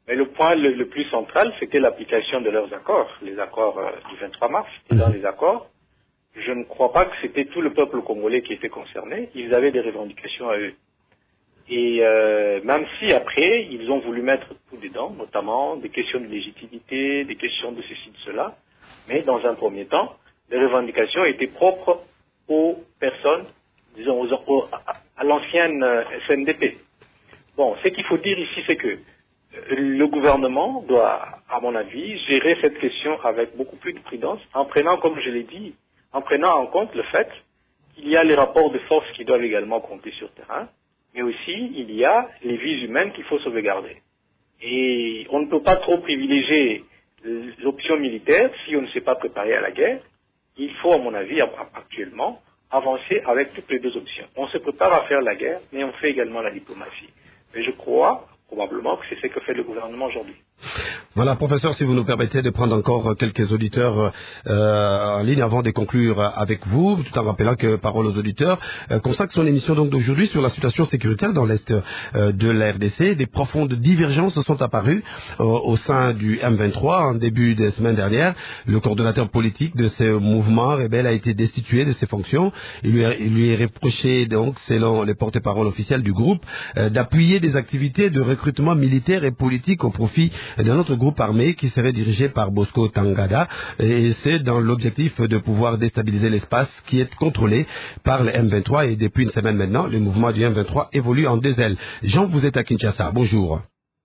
Mais le point le plus central, c'était l'application de leurs accords, les accords du 23 mars. Et dans les accords, je ne crois pas que c'était tout le peuple congolais qui était concerné. Ils avaient des revendications à eux. Et même si après, ils ont voulu mettre tout dedans, notamment des questions de légitimité, des questions de ceci, de cela, mais dans un premier temps, les revendications étaient propres aux personnes, disons à l'ancienne SNDP. Bon, ce qu'il faut dire ici, c'est que le gouvernement doit, à mon avis, gérer cette question avec beaucoup plus de prudence, en prenant, comme je l'ai dit, en prenant en compte le fait qu'il y a les rapports de force qui doivent également compter sur le terrain, mais aussi il y a les vies humaines qu'il faut sauvegarder. Et on ne peut pas trop privilégier l'option militaire si on ne s'est pas préparé à la guerre. Il faut, à mon avis, actuellement, avancer avec toutes les deux options. On se prépare à faire la guerre, mais on fait également la diplomatie. Mais je crois probablement que c'est ce que fait le gouvernement aujourd'hui. Voilà, professeur, si vous nous permettez de prendre encore quelques auditeurs en ligne avant de conclure avec vous, tout en rappelant que Parole aux auditeurs consacre son émission donc d'aujourd'hui sur la situation sécuritaire dans l'est de la RDC. Des profondes divergences sont apparues au sein du M23 en début de semaine dernière. Le coordonnateur politique de ce mouvement rebelle a été destitué de ses fonctions. Il lui est reproché donc, selon les porte-paroles officiels du groupe, d'appuyer des activités de recrutement militaire et politique au profit d'un autre groupe armé qui serait dirigé par Bosco Tangada, et c'est dans l'objectif de pouvoir déstabiliser l'espace qui est contrôlé par le M23, et depuis une semaine maintenant, le mouvement du M23 évolue en deux ailes. Jean, vous êtes à Kinshasa, bonjour.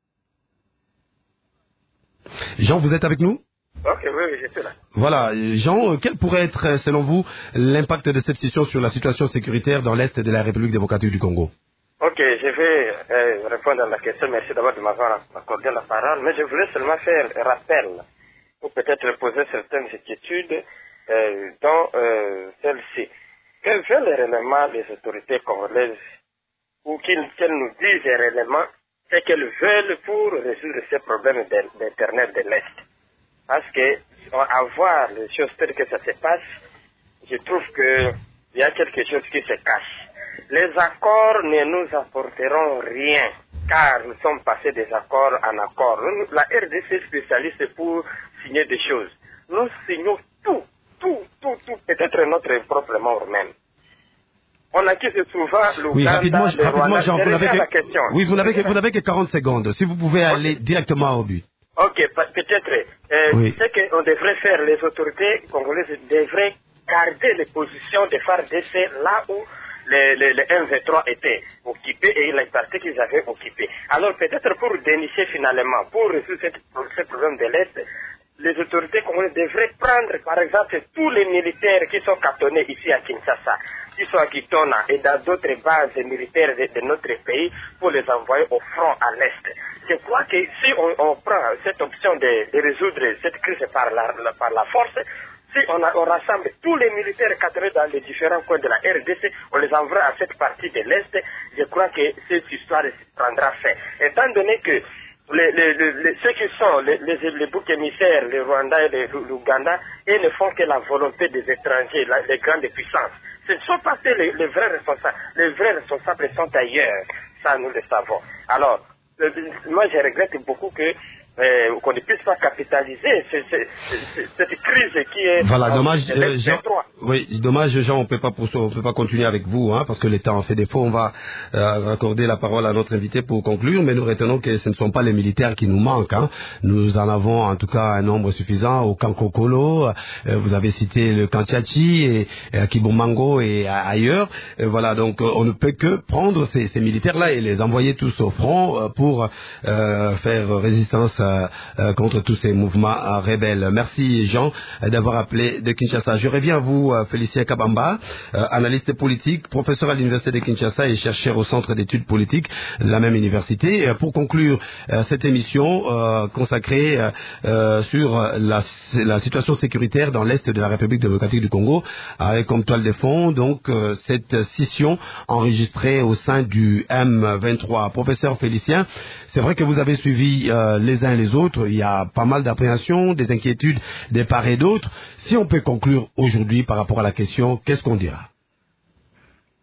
Jean, vous êtes avec nous? Ok, oui, je suis là. Voilà, Jean, quel pourrait être, selon vous, l'impact de cette session sur la situation sécuritaire dans l'est de la République démocratique du Congo? Ok, je vais répondre à la question. Merci d'abord de m'avoir accordé la parole. Mais je voulais seulement faire un rappel, ou peut-être poser certaines inquiétudes dans celle-ci. Quels veulent réellement les autorités congolaises, ou qu'elles nous disent réellement ce qu'elles veulent pour résoudre ces problèmes d'Internet de l'Est? Parce que, à voir les choses telles que ça se passe, je trouve qu'il y a quelque chose qui se cache. Les accords ne nous apporteront rien, car nous sommes passés des accords en accords. La RDC est spécialiste pour signer des choses. Nous signons tout, peut-être notre propre mort même. On accuse souvent l'Ouganda, oui, rapidement, Jean, vous n'avez que 40 secondes. Si vous pouvez aller directement au but. Ok, peut-être. Ce qu'on devrait faire, les autorités congolaises devraient garder les positions des FARDC là où le M23 était occupé et les parties qu'ils avaient occupées. Alors peut-être pour dénicher finalement, pour résoudre ce problème de l'Est, les autorités congolaises devraient prendre par exemple tous les militaires qui sont cantonnés ici à Kinshasa, qui sont à Kitona et dans d'autres bases militaires de notre pays pour les envoyer au front à l'Est. Je crois que si on prend cette option de résoudre cette crise par la force, si on rassemble tous les militaires cadrés dans les différents coins de la RDC, on les envoie à cette partie de l'Est, je crois que cette histoire prendra fin. Étant donné que ceux qui sont les boucs émissaires, les Rwandais et l'Ouganda, ils ne font que la volonté des étrangers, les grandes puissances. Ce ne sont pas les vrais responsables. Les vrais responsables sont ailleurs. Ça, nous le savons. Alors, moi, je regrette beaucoup qu'on ne puisse pas capitaliser cette crise qui est... Voilà, dommage, Jean, dommage, Jean, on peut pas continuer avec vous, hein, parce que le temps en fait défaut. On va accorder la parole à notre invité pour conclure, mais nous retenons que ce ne sont pas les militaires qui nous manquent, hein. Nous en avons en tout cas un nombre suffisant au Kankokolo, vous avez cité le Kantiachi et à Kibumango et ailleurs. Voilà, donc on ne peut que prendre ces militaires-là et les envoyer tous au front pour faire résistance contre tous ces mouvements rebelles. Merci Jean d'avoir appelé de Kinshasa. Je reviens à vous, Félicien Kabamba, analyste politique, professeur à l'université de Kinshasa et chercheur au centre d'études politiques de la même université. Pour conclure cette émission consacrée sur la situation sécuritaire dans l'est de la République démocratique du Congo, avec comme toile de fond donc cette scission enregistrée au sein du M23. Professeur Félicien, c'est vrai que vous avez suivi les uns et les autres, il y a pas mal d'appréhensions, des inquiétudes des part et d'autres. Si on peut conclure aujourd'hui par rapport à la question, qu'est-ce qu'on dira?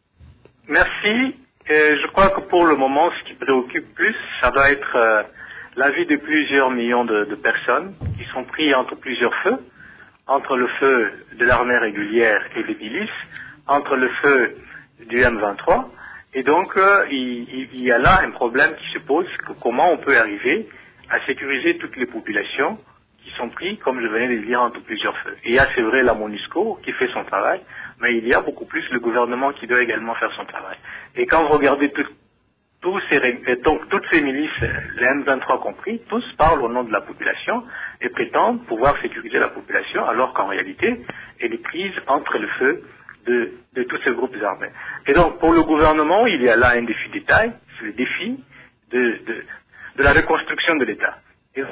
Merci. Je crois que pour le moment, ce qui préoccupe plus, ça doit être la vie de plusieurs millions de personnes qui sont pris entre plusieurs feux, entre le feu de l'armée régulière et des milices, entre le feu du M23, et donc il y a là un problème qui se pose, comment on peut arriver à sécuriser toutes les populations qui sont prises, comme je venais de le dire, entre plusieurs feux. Et il y a, c'est vrai, la MONUSCO qui fait son travail, mais il y a beaucoup plus le gouvernement qui doit également faire son travail. Et quand vous regardez toutes ces milices, les M23 compris, tous parlent au nom de la population et prétendent pouvoir sécuriser la population, alors qu'en réalité, elle est prise entre le feu de tous ces groupes armés. Et donc, pour le gouvernement, il y a là un défi de taille, c'est le défi de la reconstruction de l'État. Et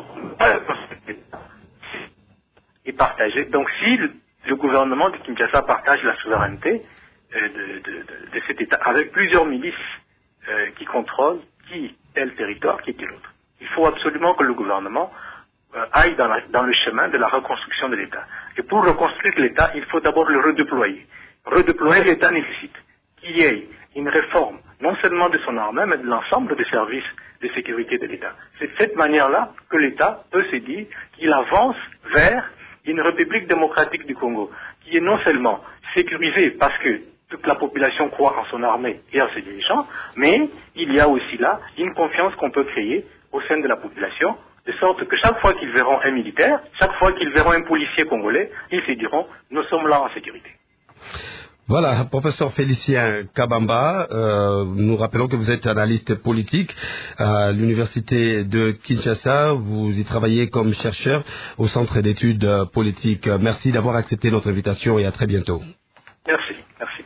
partagé. Donc, si le gouvernement de Kinshasa partage la souveraineté de cet État avec plusieurs milices qui contrôlent qui tel territoire, qui tel autre, il faut absolument que le gouvernement aille dans le chemin de la reconstruction de l'État. Et pour reconstruire l'État, il faut d'abord le redéployer. Redéployer l'État nécessite qu'il y ait une réforme, non seulement de son armée, mais de l'ensemble des services de sécurité de l'État. C'est de cette manière-là que l'État peut se dire qu'il avance vers une République démocratique du Congo, qui est non seulement sécurisée parce que toute la population croit en son armée et en ses dirigeants, mais il y a aussi là une confiance qu'on peut créer au sein de la population, de sorte que chaque fois qu'ils verront un militaire, chaque fois qu'ils verront un policier congolais, ils se diront « nous sommes là en sécurité ». Voilà, professeur Félicien Kabamba, nous rappelons que vous êtes analyste politique à l'université de Kinshasa. Vous y travaillez comme chercheur au centre d'études politiques. Merci d'avoir accepté notre invitation et à très bientôt. Merci, merci.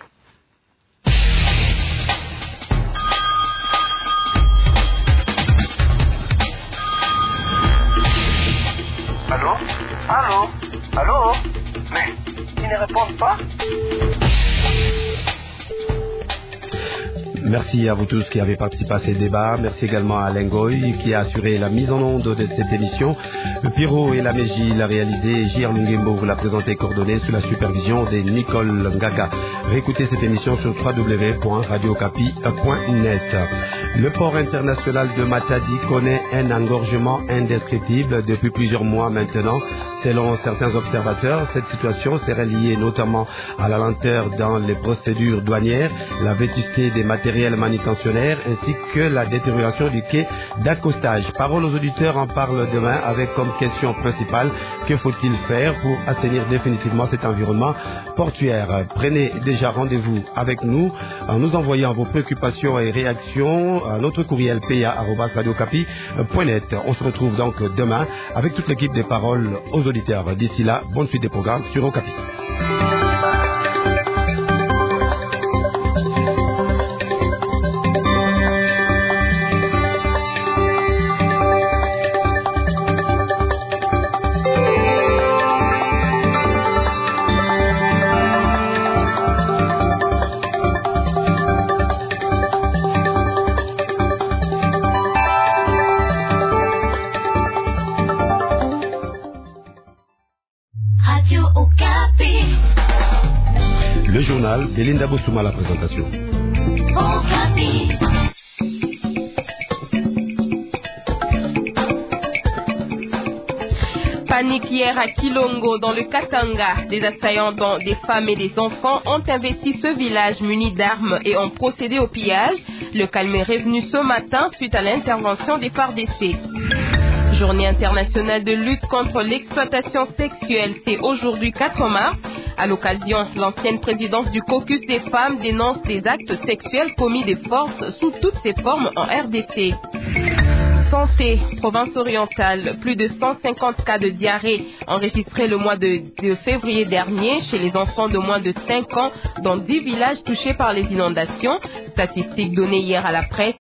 Allô? Allô? Allô? Mais ils ne répondent pas? Merci à vous tous qui avez participé à ces débats. Merci également à Lengoy qui a assuré la mise en onde de cette émission. Le Piro et la Mégie l'a réalisé. J.R. Lungembo vous l'a présenté et coordonné sous la supervision de Nicole Ngaga. Réécoutez cette émission sur www.radiocapi.net. Le port international de Matadi connaît un engorgement indescriptible depuis plusieurs mois maintenant. Selon certains observateurs, cette situation serait liée notamment à la lenteur dans les procédures douanières, la vétusté des matériels manutentionnaires ainsi que la détérioration du quai d'accostage. Parole aux auditeurs en parle demain avec comme question principale que faut-il faire pour assainir définitivement cet environnement portuaire. Prenez déjà rendez-vous avec nous en nous envoyant vos préoccupations et réactions à notre courriel pa@radiocapi.net. On se retrouve donc demain avec toute l'équipe des paroles aux auditeurs. D'ici là, bonne suite des programmes sur Okapi. Le journal d'Elinda Bossouma à la présentation. Panique hier à Kilongo, dans le Katanga. Des assaillants, dont des femmes et des enfants, ont investi ce village muni d'armes et ont procédé au pillage. Le calme est revenu ce matin suite à l'intervention des FARDC. Journée internationale de lutte contre l'exploitation sexuelle, c'est aujourd'hui 4 mars. À l'occasion, l'ancienne présidente du caucus des femmes dénonce des actes sexuels commis de force sous toutes ses formes en RDC. Santé, province orientale, plus de 150 cas de diarrhée enregistrés le mois de février dernier chez les enfants de moins de 5 ans dans 10 villages touchés par les inondations. Statistiques données hier à la presse.